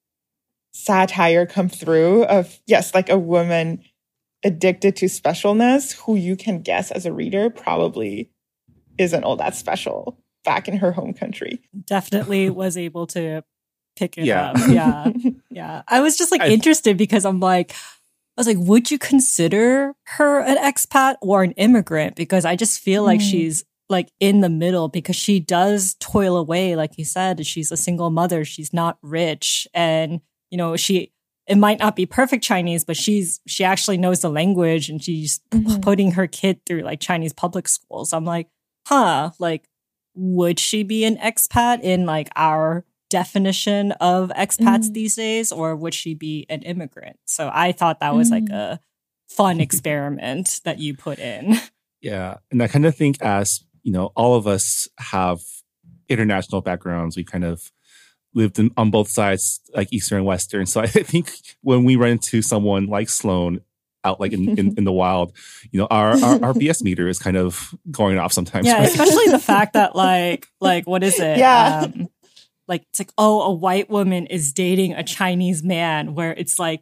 satire come through of, yes, like a woman addicted to specialness who you can guess as a reader probably isn't all that special back in her home country. Definitely was able to pick it Yeah. up. Yeah. Yeah. I was just like interested because I was like, would you consider her an expat or an immigrant? Because I just feel like she's like in the middle, because she does toil away. Like you said, she's a single mother. She's not rich. And, you know, it might not be perfect Chinese, but she actually knows the language, and she's putting her kid through like Chinese public schools. I'm like, like, would she be an expat in like our definition of expats these days, or would she be an immigrant? So I thought that was like a fun experiment that you put in. Yeah. And I kind of think, as, you know, all of us have international backgrounds. We kind of lived on both sides, like Eastern and Western. So I think when we run into someone like Sloane out like in the wild, you know, our BS meter is kind of going off sometimes. Yeah, right? especially the fact that like what is it? Yeah. Like it's like, oh, a white woman is dating a Chinese man, where it's like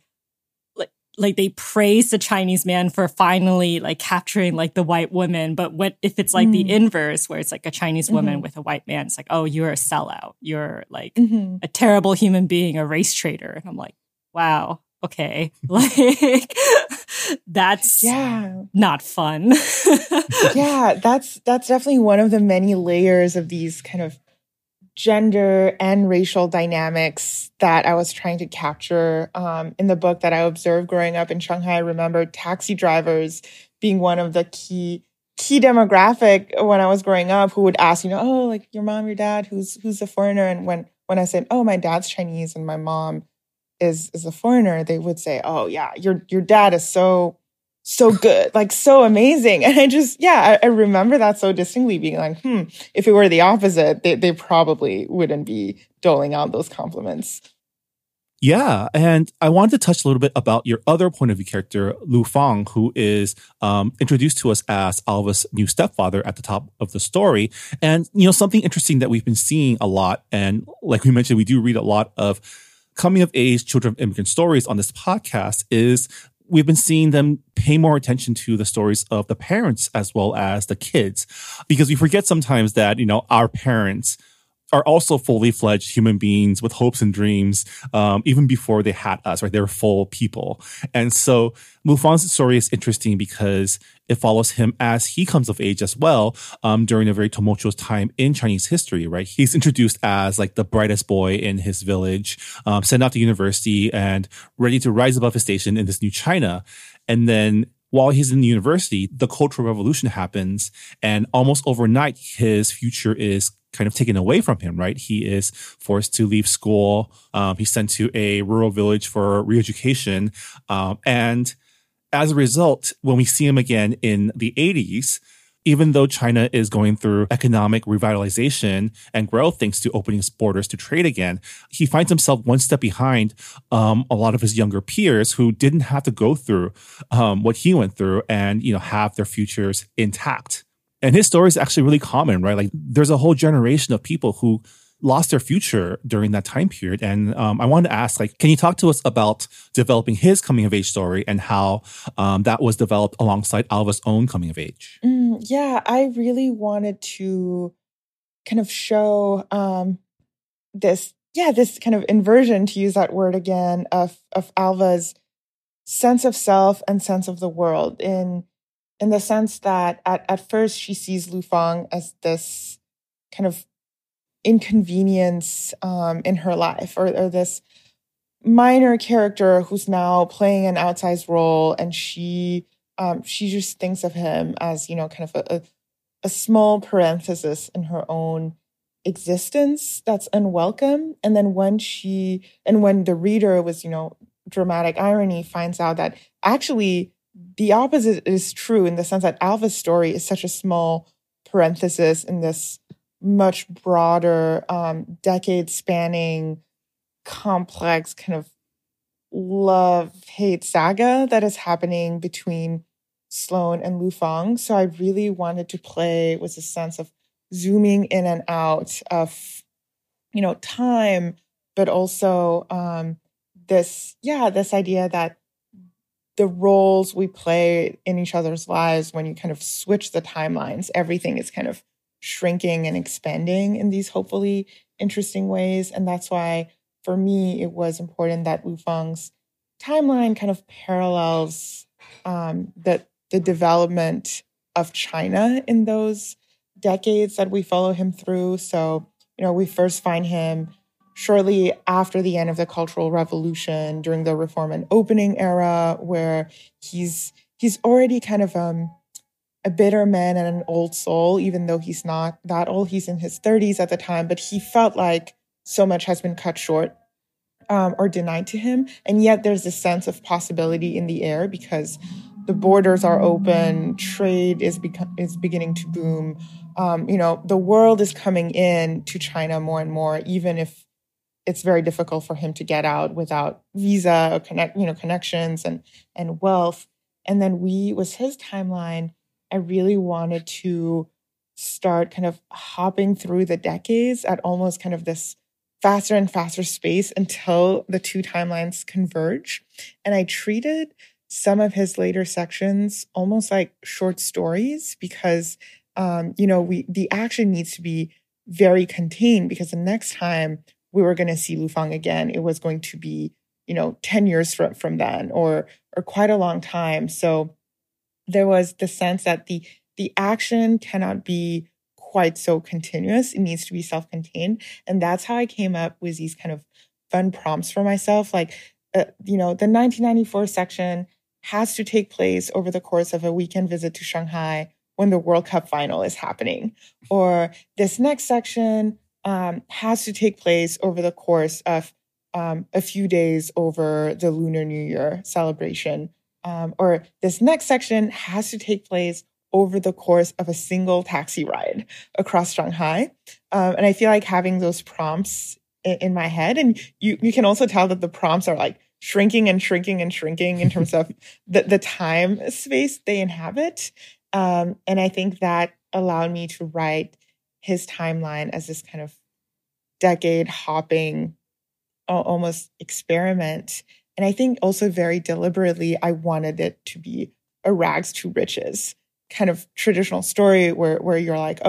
they praise the Chinese man for finally like capturing like the white woman. But if it's like the inverse, where it's like a Chinese woman with a white man, it's like, oh, you're a sellout. You're like a terrible human being, a race traitor. And I'm like, wow, okay. Like that's not fun. Yeah, that's definitely one of the many layers of these kind of gender and racial dynamics that I was trying to capture in the book that I observed growing up in Shanghai. I remember taxi drivers being one of the key demographic when I was growing up, who would ask, you know, oh, like your mom, your dad, who's a foreigner? And when I said, oh, my dad's Chinese and my mom is a foreigner, they would say, oh yeah, your dad is so good, like so amazing. And I remember that so distinctly, being like, if it were the opposite, they probably wouldn't be doling out those compliments. Yeah, and I wanted to touch a little bit about your other point of view character, Lu Fang, who is introduced to us as Alva's new stepfather at the top of the story. And, you know, something interesting that we've been seeing a lot, and like we mentioned, we do read a lot of coming of age children of immigrant stories on this podcast, is we've been seeing them pay more attention to the stories of the parents as well as the kids, because we forget sometimes that, you know, our parents are also fully fledged human beings with hopes and dreams, even before they had us, right? They're full people. And so Lu Fang's story is interesting because it follows him as he comes of age as well, during a very tumultuous time in Chinese history, right? He's introduced as like the brightest boy in his village, sent out to university and ready to rise above his station in this new China. And then while he's in the university, the Cultural Revolution happens, and almost overnight, his future is kind of taken away from him, right? He is forced to leave school. He's sent to a rural village for re-education. And as a result, when we see him again in the 80s, even though China is going through economic revitalization and growth thanks to opening its borders to trade again, he finds himself one step behind a lot of his younger peers who didn't have to go through what he went through and, you know, have their futures intact. And his story is actually really common, right? Like there's a whole generation of people who lost their future during that time period. And I wanted to ask, like, can you talk to us about developing his coming of age story and how that was developed alongside Alva's own coming of age? Yeah, I really wanted to kind of show this kind of inversion, to use that word again, of Alva's sense of self and sense of the world, in the sense that at first she sees Lu Fang as this kind of inconvenience in her life, or this minor character who's now playing an outsized role, and she just thinks of him as, kind of a small parenthesis in her own existence that's unwelcome. And then when the reader was, dramatic irony, finds out that actually the opposite is true, in the sense that Alva's story is such a small parenthesis in this much broader, decade-spanning, complex kind of love-hate saga that is happening between Sloane and Lu Fang. So I really wanted to play with a sense of zooming in and out of, time, but also this idea that the roles we play in each other's lives, when you kind of switch the timelines, everything is kind of shrinking and expanding in these hopefully interesting ways. And that's why, for me, it was important that Lu Fang's timeline kind of parallels the development of China in those decades that we follow him through. So, we first find him shortly after the end of the Cultural Revolution, during the Reform and Opening era, where he's already kind of a bitter man and an old soul, even though he's not that old. He's in his 30s at the time, but he felt like so much has been cut short or denied to him. And yet there's this sense of possibility in the air, because the borders are open, trade is beginning to boom. The world is coming in to China more and more, even if it's very difficult for him to get out without visa or connections and wealth. And then with his timeline, I really wanted to start kind of hopping through the decades at almost kind of this faster and faster space until the two timelines converge. And I treated some of his later sections almost like short stories, because the action needs to be very contained, because the next time we were going to see Lu Fang again, it was going to be, 10 years from then, or quite a long time. So there was the sense that the action cannot be quite so continuous. It needs to be self-contained. And that's how I came up with these kind of fun prompts for myself. Like, the 1994 section has to take place over the course of a weekend visit to Shanghai when the World Cup final is happening. Or this next section has to take place over the course of a few days over the Lunar New Year celebration. Or this next section has to take place over the course of a single taxi ride across Shanghai. And I feel like having those prompts in my head, and you can also tell that the prompts are like shrinking and shrinking and shrinking in terms of the time space they inhabit. And I think that allowed me to write his timeline as this kind of decade hopping, almost experiment. And I think also very deliberately, I wanted it to be a rags to riches kind of traditional story where you're like,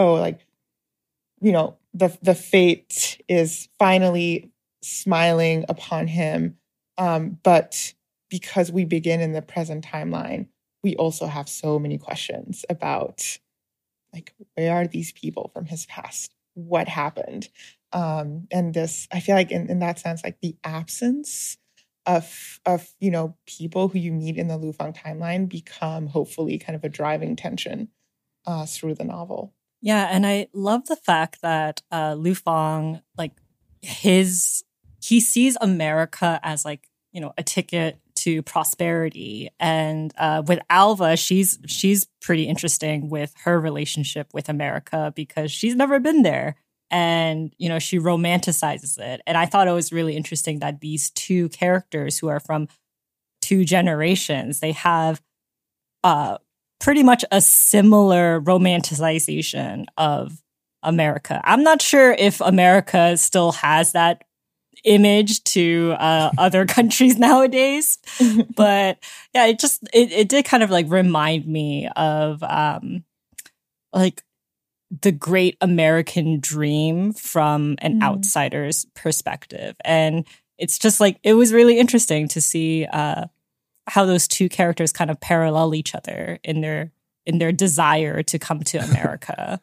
the fate is finally smiling upon him. But because we begin in the present timeline, we also have so many questions about, like, where are these people from his past? What happened? And this, I feel like in that sense, like the absence of people who you meet in the Lu Fang timeline become hopefully kind of a driving tension through the novel. Yeah, and I love the fact that Lu Fang, like, he sees America as like, a ticket to prosperity. And with Alva, she's pretty interesting with her relationship with America, because she's never been there. And, she romanticizes it. And I thought it was really interesting that these two characters who are from two generations, they have pretty much a similar romanticization of America. I'm not sure if America still has that image to other countries nowadays, but yeah, it did kind of like remind me of like the great American dream from an outsider's perspective. And it's just like, it was really interesting to see how those two characters kind of parallel each other in their desire to come to America.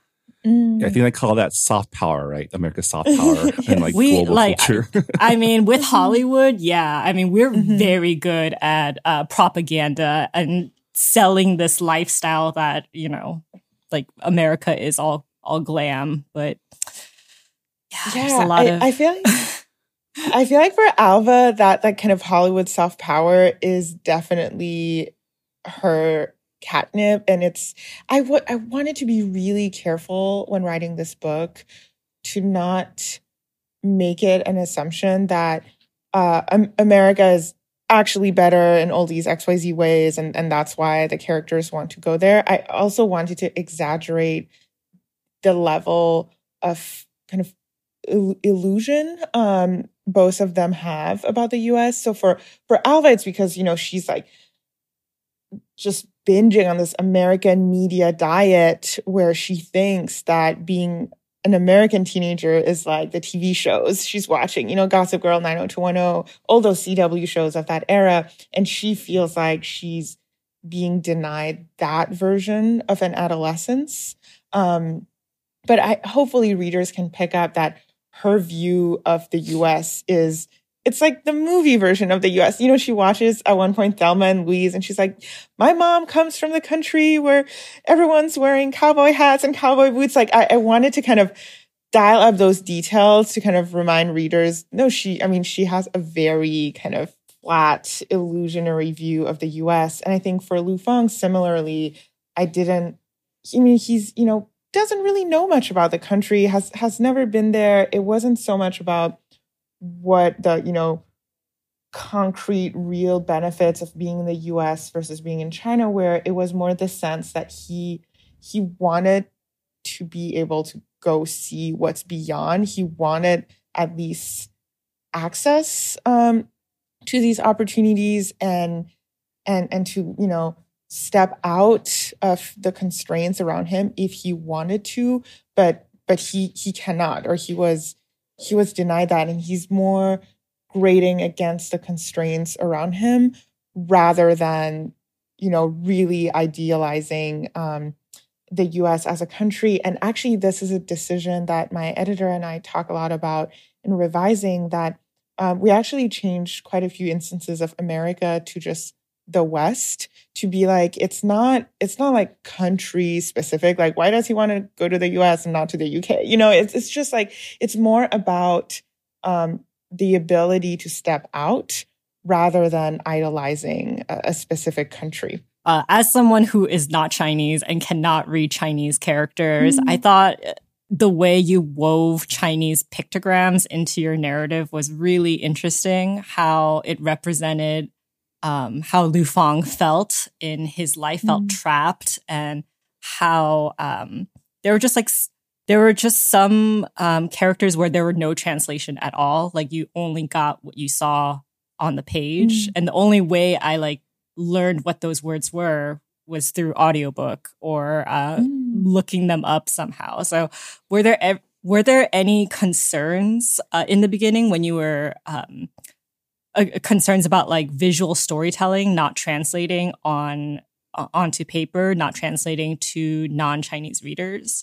I think I call that soft power, right? America's soft power and like global culture. I mean, with Hollywood, yeah. I mean, we're very good at propaganda and selling this lifestyle that, you know, like America is all glam, but there's a lot of. I feel like for Alva, that kind of Hollywood soft power is definitely her catnip, and I wanted to be really careful when writing this book to not make it an assumption that America is actually better in all these XYZ ways, and that's why the characters want to go there. I also wanted to exaggerate the level of kind of illusion both of them have about the US. So for Alva, it's because, you know, she's like just binging on this American media diet where she thinks that being an American teenager is like the TV shows she's watching, you know, Gossip Girl, 90210, all those CW shows of that era. And she feels like she's being denied that version of an adolescence. But hopefully readers can pick up that her view of the US it's like the movie version of the US. You know, she watches at one point Thelma and Louise, and she's like, my mom comes from the country where everyone's wearing cowboy hats and cowboy boots. Like, I wanted to kind of dial up those details to kind of remind readers, no, she has a very kind of flat, illusionary view of the US. And I think for Lu Fang, similarly, he's, you know, doesn't really know much about the country, has never been there. It wasn't so much about what the, you know, concrete, real benefits of being in the US versus being in China, where it was more the sense that he wanted to be able to go see what's beyond. He wanted at least access to these opportunities and to, you know, step out of the constraints around him if he wanted to, but he cannot, or he was denied that, and he's more grading against the constraints around him rather than, you know, really idealizing the US as a country. And actually, this is a decision that my editor and I talk a lot about in revising, that we actually changed quite a few instances of America to just the West, to be like, it's not like country specific. Like, why does he want to go to the US and not to the UK? You know, it's just like, it's more about the ability to step out rather than idolizing a specific country. As someone who is not Chinese and cannot read Chinese characters, I thought the way you wove Chinese pictograms into your narrative was really interesting, how it represented how Lu Fang felt in his life, felt trapped, and how there were just some characters where there were no translation at all. Like, you only got what you saw on the page. And the only way I learned what those words were was through audiobook or looking them up somehow. So were there any concerns in the beginning when you were concerns about visual storytelling not translating onto paper, not translating to non-Chinese readers?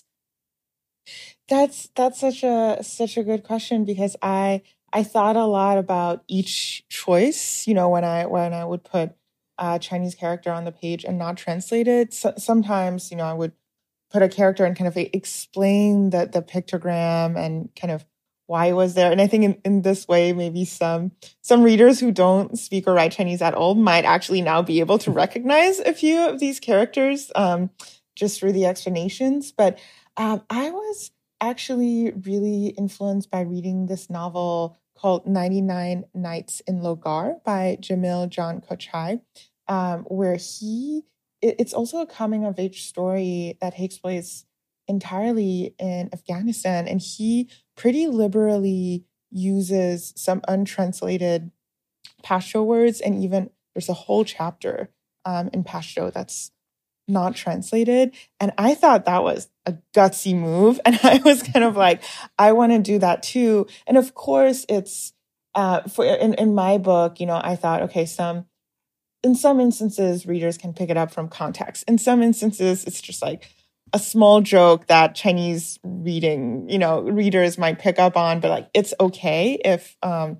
That's such a good question, because I thought a lot about each choice. You know, when I would put a Chinese character on the page and not translate it, sometimes, you know, I would put a character and kind of explain the pictogram and kind of why it was there. And I think in this way, maybe some readers who don't speak or write Chinese at all might actually now be able to recognize a few of these characters just through the explanations. But I was actually really influenced by reading this novel called 99 Nights in Logar by Jamil Jan Kochai, where it's also a coming-of-age story that takes place entirely in Afghanistan, and he pretty liberally uses some untranslated Pashto words, and even there's a whole chapter in Pashto that's not translated. And I thought that was a gutsy move, and I was kind of like, I want to do that too. And of course, it's in my book, you know, I thought, okay, in some instances, readers can pick it up from context. In some instances, it's just like a small joke that Chinese readers might pick up on, but like it's okay if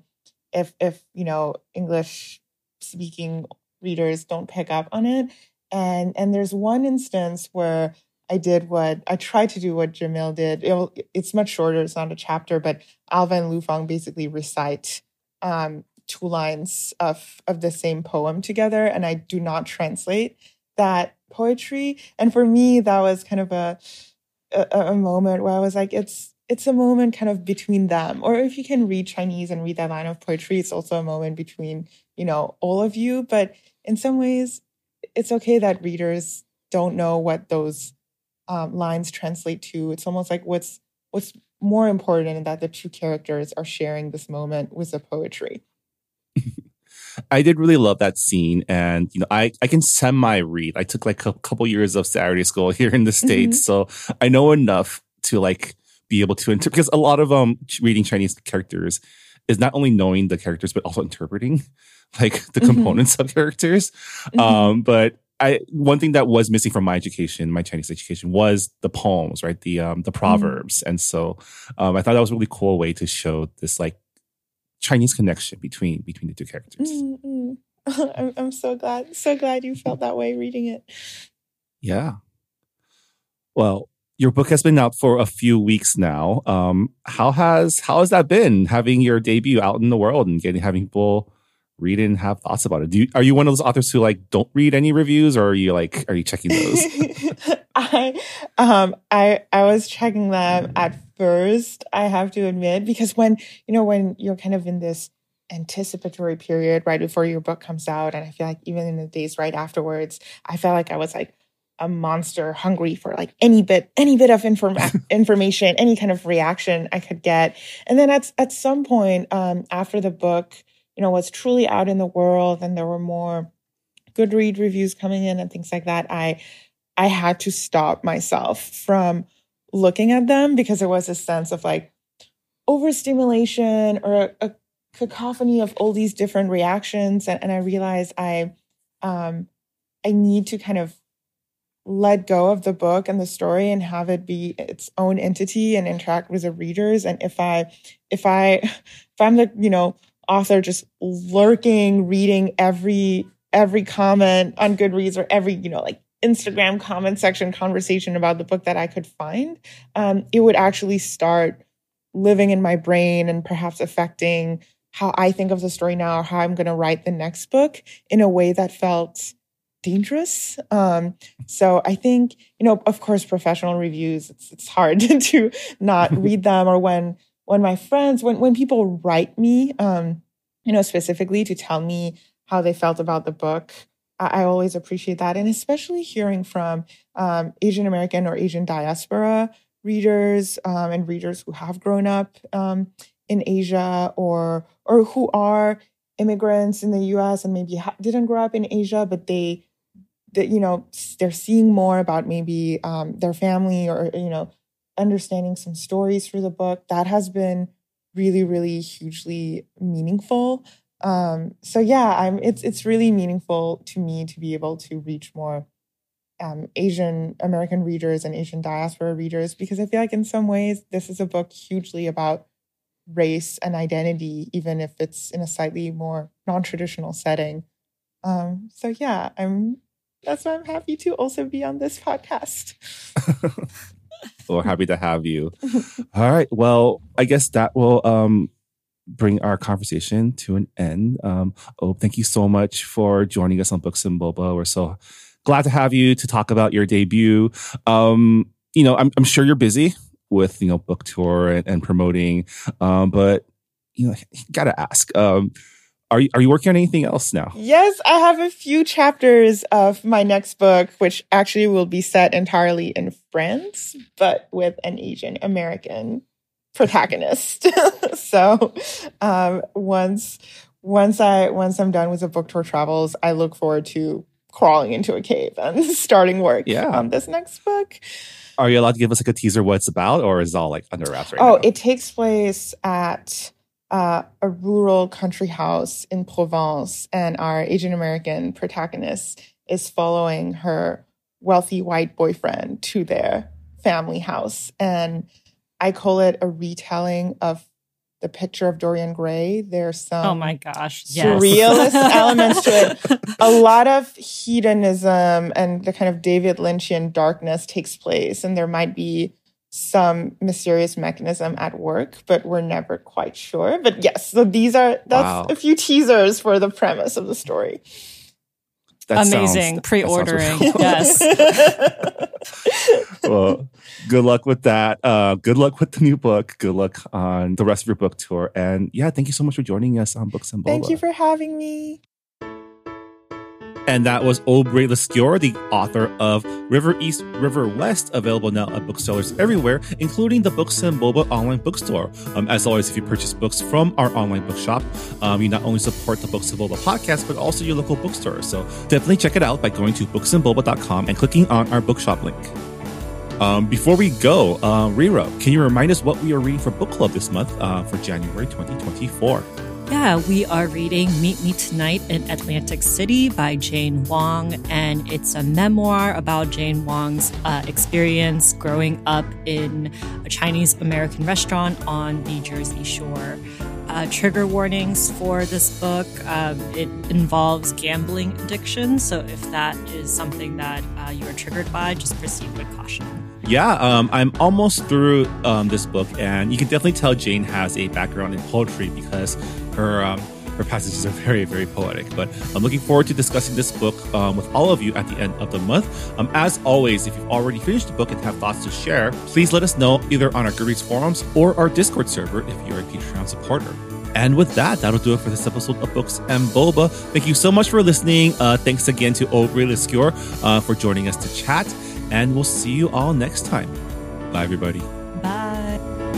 English speaking readers don't pick up on it. And there's one instance where I tried to do what Jamil did. It's much shorter. It's not a chapter, but Alva and Lufeng basically recite 2 lines of the same poem together, and I do not translate that poetry. And for me, that was kind of a moment where I was like, it's a moment kind of between them. Or if you can read Chinese and read that line of poetry, it's also a moment between, all of you. But in some ways, it's okay that readers don't know what those lines translate to. It's almost like what's more important is that the 2 characters are sharing this moment with the poetry. I did really love that scene, and I can semi-read. I took like a couple years of Saturday school here in the States, so I know enough to like be able to interpret. Because a lot of reading Chinese characters is not only knowing the characters but also interpreting like the components of characters. But one thing that was missing from my education, my Chinese education, was the poems, right? The proverbs, and so I thought that was a really cool way to show this like Chinese connection between the 2 characters. I'm so glad you felt that way reading it. Yeah. Well, your book has been out for a few weeks now. How has that been, having your debut out in the world and having people read it and have thoughts about it? Are you one of those authors who like don't read any reviews, or are you checking those? I was checking them at first, I have to admit, because when you're kind of in this anticipatory period right before your book comes out, and I feel like even in the days right afterwards, I felt like I was like a monster hungry for like any bit of information, any kind of reaction I could get. And then at some point after the book, was truly out in the world and there were more Goodreads reviews coming in and things like that, I had to stop myself from looking at them, because there was a sense of like overstimulation or a cacophony of all these different reactions. And I realized I need to kind of let go of the book and the story and have it be its own entity and interact with the readers. And if I'm the, author just lurking, reading every comment on Goodreads or every, Instagram comment section conversation about the book that I could find, it would actually start living in my brain and perhaps affecting how I think of the story now, or how I'm going to write the next book in a way that felt dangerous. So I think, of course, professional reviews, it's hard to not read them, or when my friends, when people write me, specifically to tell me how they felt about the book, I always appreciate that. And especially hearing from Asian American or Asian diaspora readers and readers who have grown up in Asia or who are immigrants in the US and maybe didn't grow up in Asia, but they're seeing more about maybe their family or, understanding some stories through the book. That has been really, really hugely meaningful. So yeah, it's really meaningful to me to be able to reach more Asian American readers and Asian diaspora readers, because I feel like in some ways this is a book hugely about race and identity, even if it's in a slightly more non-traditional setting. So yeah, that's why I'm happy to also be on this podcast. We're happy to have you. All right. Well, I guess that will bring our conversation to an end. Thank you so much for joining us on Books and Boba. We're so glad to have you to talk about your debut. I'm sure you're busy with book tour and promoting, but gotta ask. Are you working on anything else now? Yes, I have a few chapters of my next book, which actually will be set entirely in France, but with an Asian American protagonist. So once I'm done with the book tour travels, I look forward to crawling into a cave and starting work on this next book. Are you allowed to give us like a teaser what it's about, or is it all like under wraps right now? It takes place at a rural country house in Provence, and our Asian American protagonist is following her wealthy white boyfriend to their family house. And I call it a retelling of The Picture of Dorian Gray. There's some Oh my gosh. Yes. surrealist elements to it. A lot of hedonism and the kind of David Lynchian darkness takes place. And there might be some mysterious mechanism at work, but we're never quite sure. But yes, so that's Wow. a few teasers for the premise of the story. That Amazing. sounds Pre-ordering. really cool. Yes. Well, good luck with that. Good luck with the new book. Good luck on the rest of your book tour. And yeah, thank you so much for joining us on Books and Boba. Thank you for having me. And that was Aubrey Lescure, the author of River East, River West, available now at booksellers everywhere, including the Books and Boba online bookstore. As always, if you purchase books from our online bookshop, you not only support the Books and Boba podcast, but also your local bookstore. So definitely check it out by going to booksandboba.com and clicking on our bookshop link. Before we go, Riro, can you remind us what we are reading for book club this month for January 2024? Yeah, we are reading Meet Me Tonight in Atlantic City by Jane Wong, and it's a memoir about Jane Wong's experience growing up in a Chinese-American restaurant on the Jersey Shore. Trigger warnings for this book. It involves gambling addiction, so if that is something that you are triggered by, just proceed with caution. Yeah, I'm almost through this book, and you can definitely tell Jane has a background in poetry because her passages are very, very poetic. But I'm looking forward to discussing this book with all of you at the end of the month. As always, if you've already finished the book and have thoughts to share, please let us know either on our Goodreads forums or our Discord server if you're a Patreon supporter. And with that, that'll do it for this episode of Books and Boba. Thank you so much for listening. Thanks again to Aubrey Lescure for joining us to chat. And we'll see you all next time. Bye, everybody. Bye.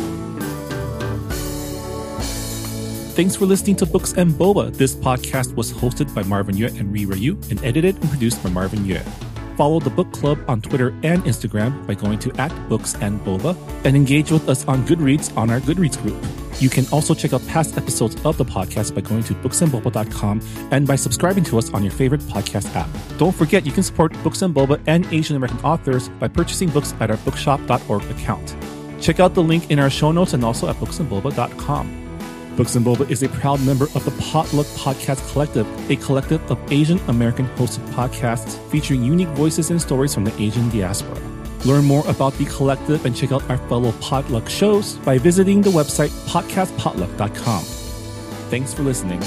Thanks for listening to Books and Boba. This podcast was hosted by Marvin Yue and Rira Yu and edited and produced by Marvin Yue. Follow the book club on Twitter and Instagram by going to @BooksandBoba and engage with us on Goodreads on our Goodreads group. You can also check out past episodes of the podcast by going to booksandboba.com and by subscribing to us on your favorite podcast app. Don't forget, you can support Books and Boba and Asian American authors by purchasing books at our bookshop.org account. Check out the link in our show notes and also at booksandboba.com. Books and Boba is a proud member of the Potluck Podcast Collective, a collective of Asian American hosted podcasts featuring unique voices and stories from the Asian diaspora. Learn more about the collective and check out our fellow Potluck shows by visiting the website podcastpotluck.com. Thanks for listening.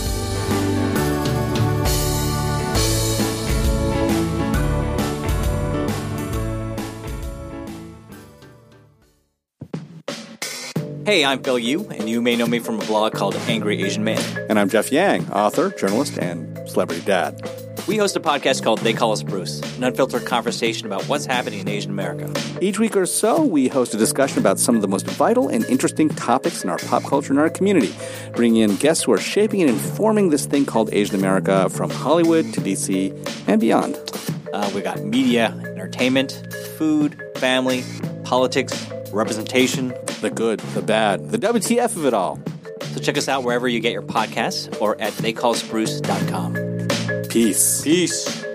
Hey, I'm Phil Yu, and you may know me from a blog called Angry Asian Man. And I'm Jeff Yang, author, journalist, and celebrity dad. We host a podcast called They Call Us Bruce, an unfiltered conversation about what's happening in Asian America. Each week or so, we host a discussion about some of the most vital and interesting topics in our pop culture and our community, bringing in guests who are shaping and informing this thing called Asian America from Hollywood to D.C. and beyond. We got media, entertainment, food, family, politics, representation. The good, the bad, the WTF of it all. So check us out wherever you get your podcasts or at theycallusbruce.com. Peace. Peace.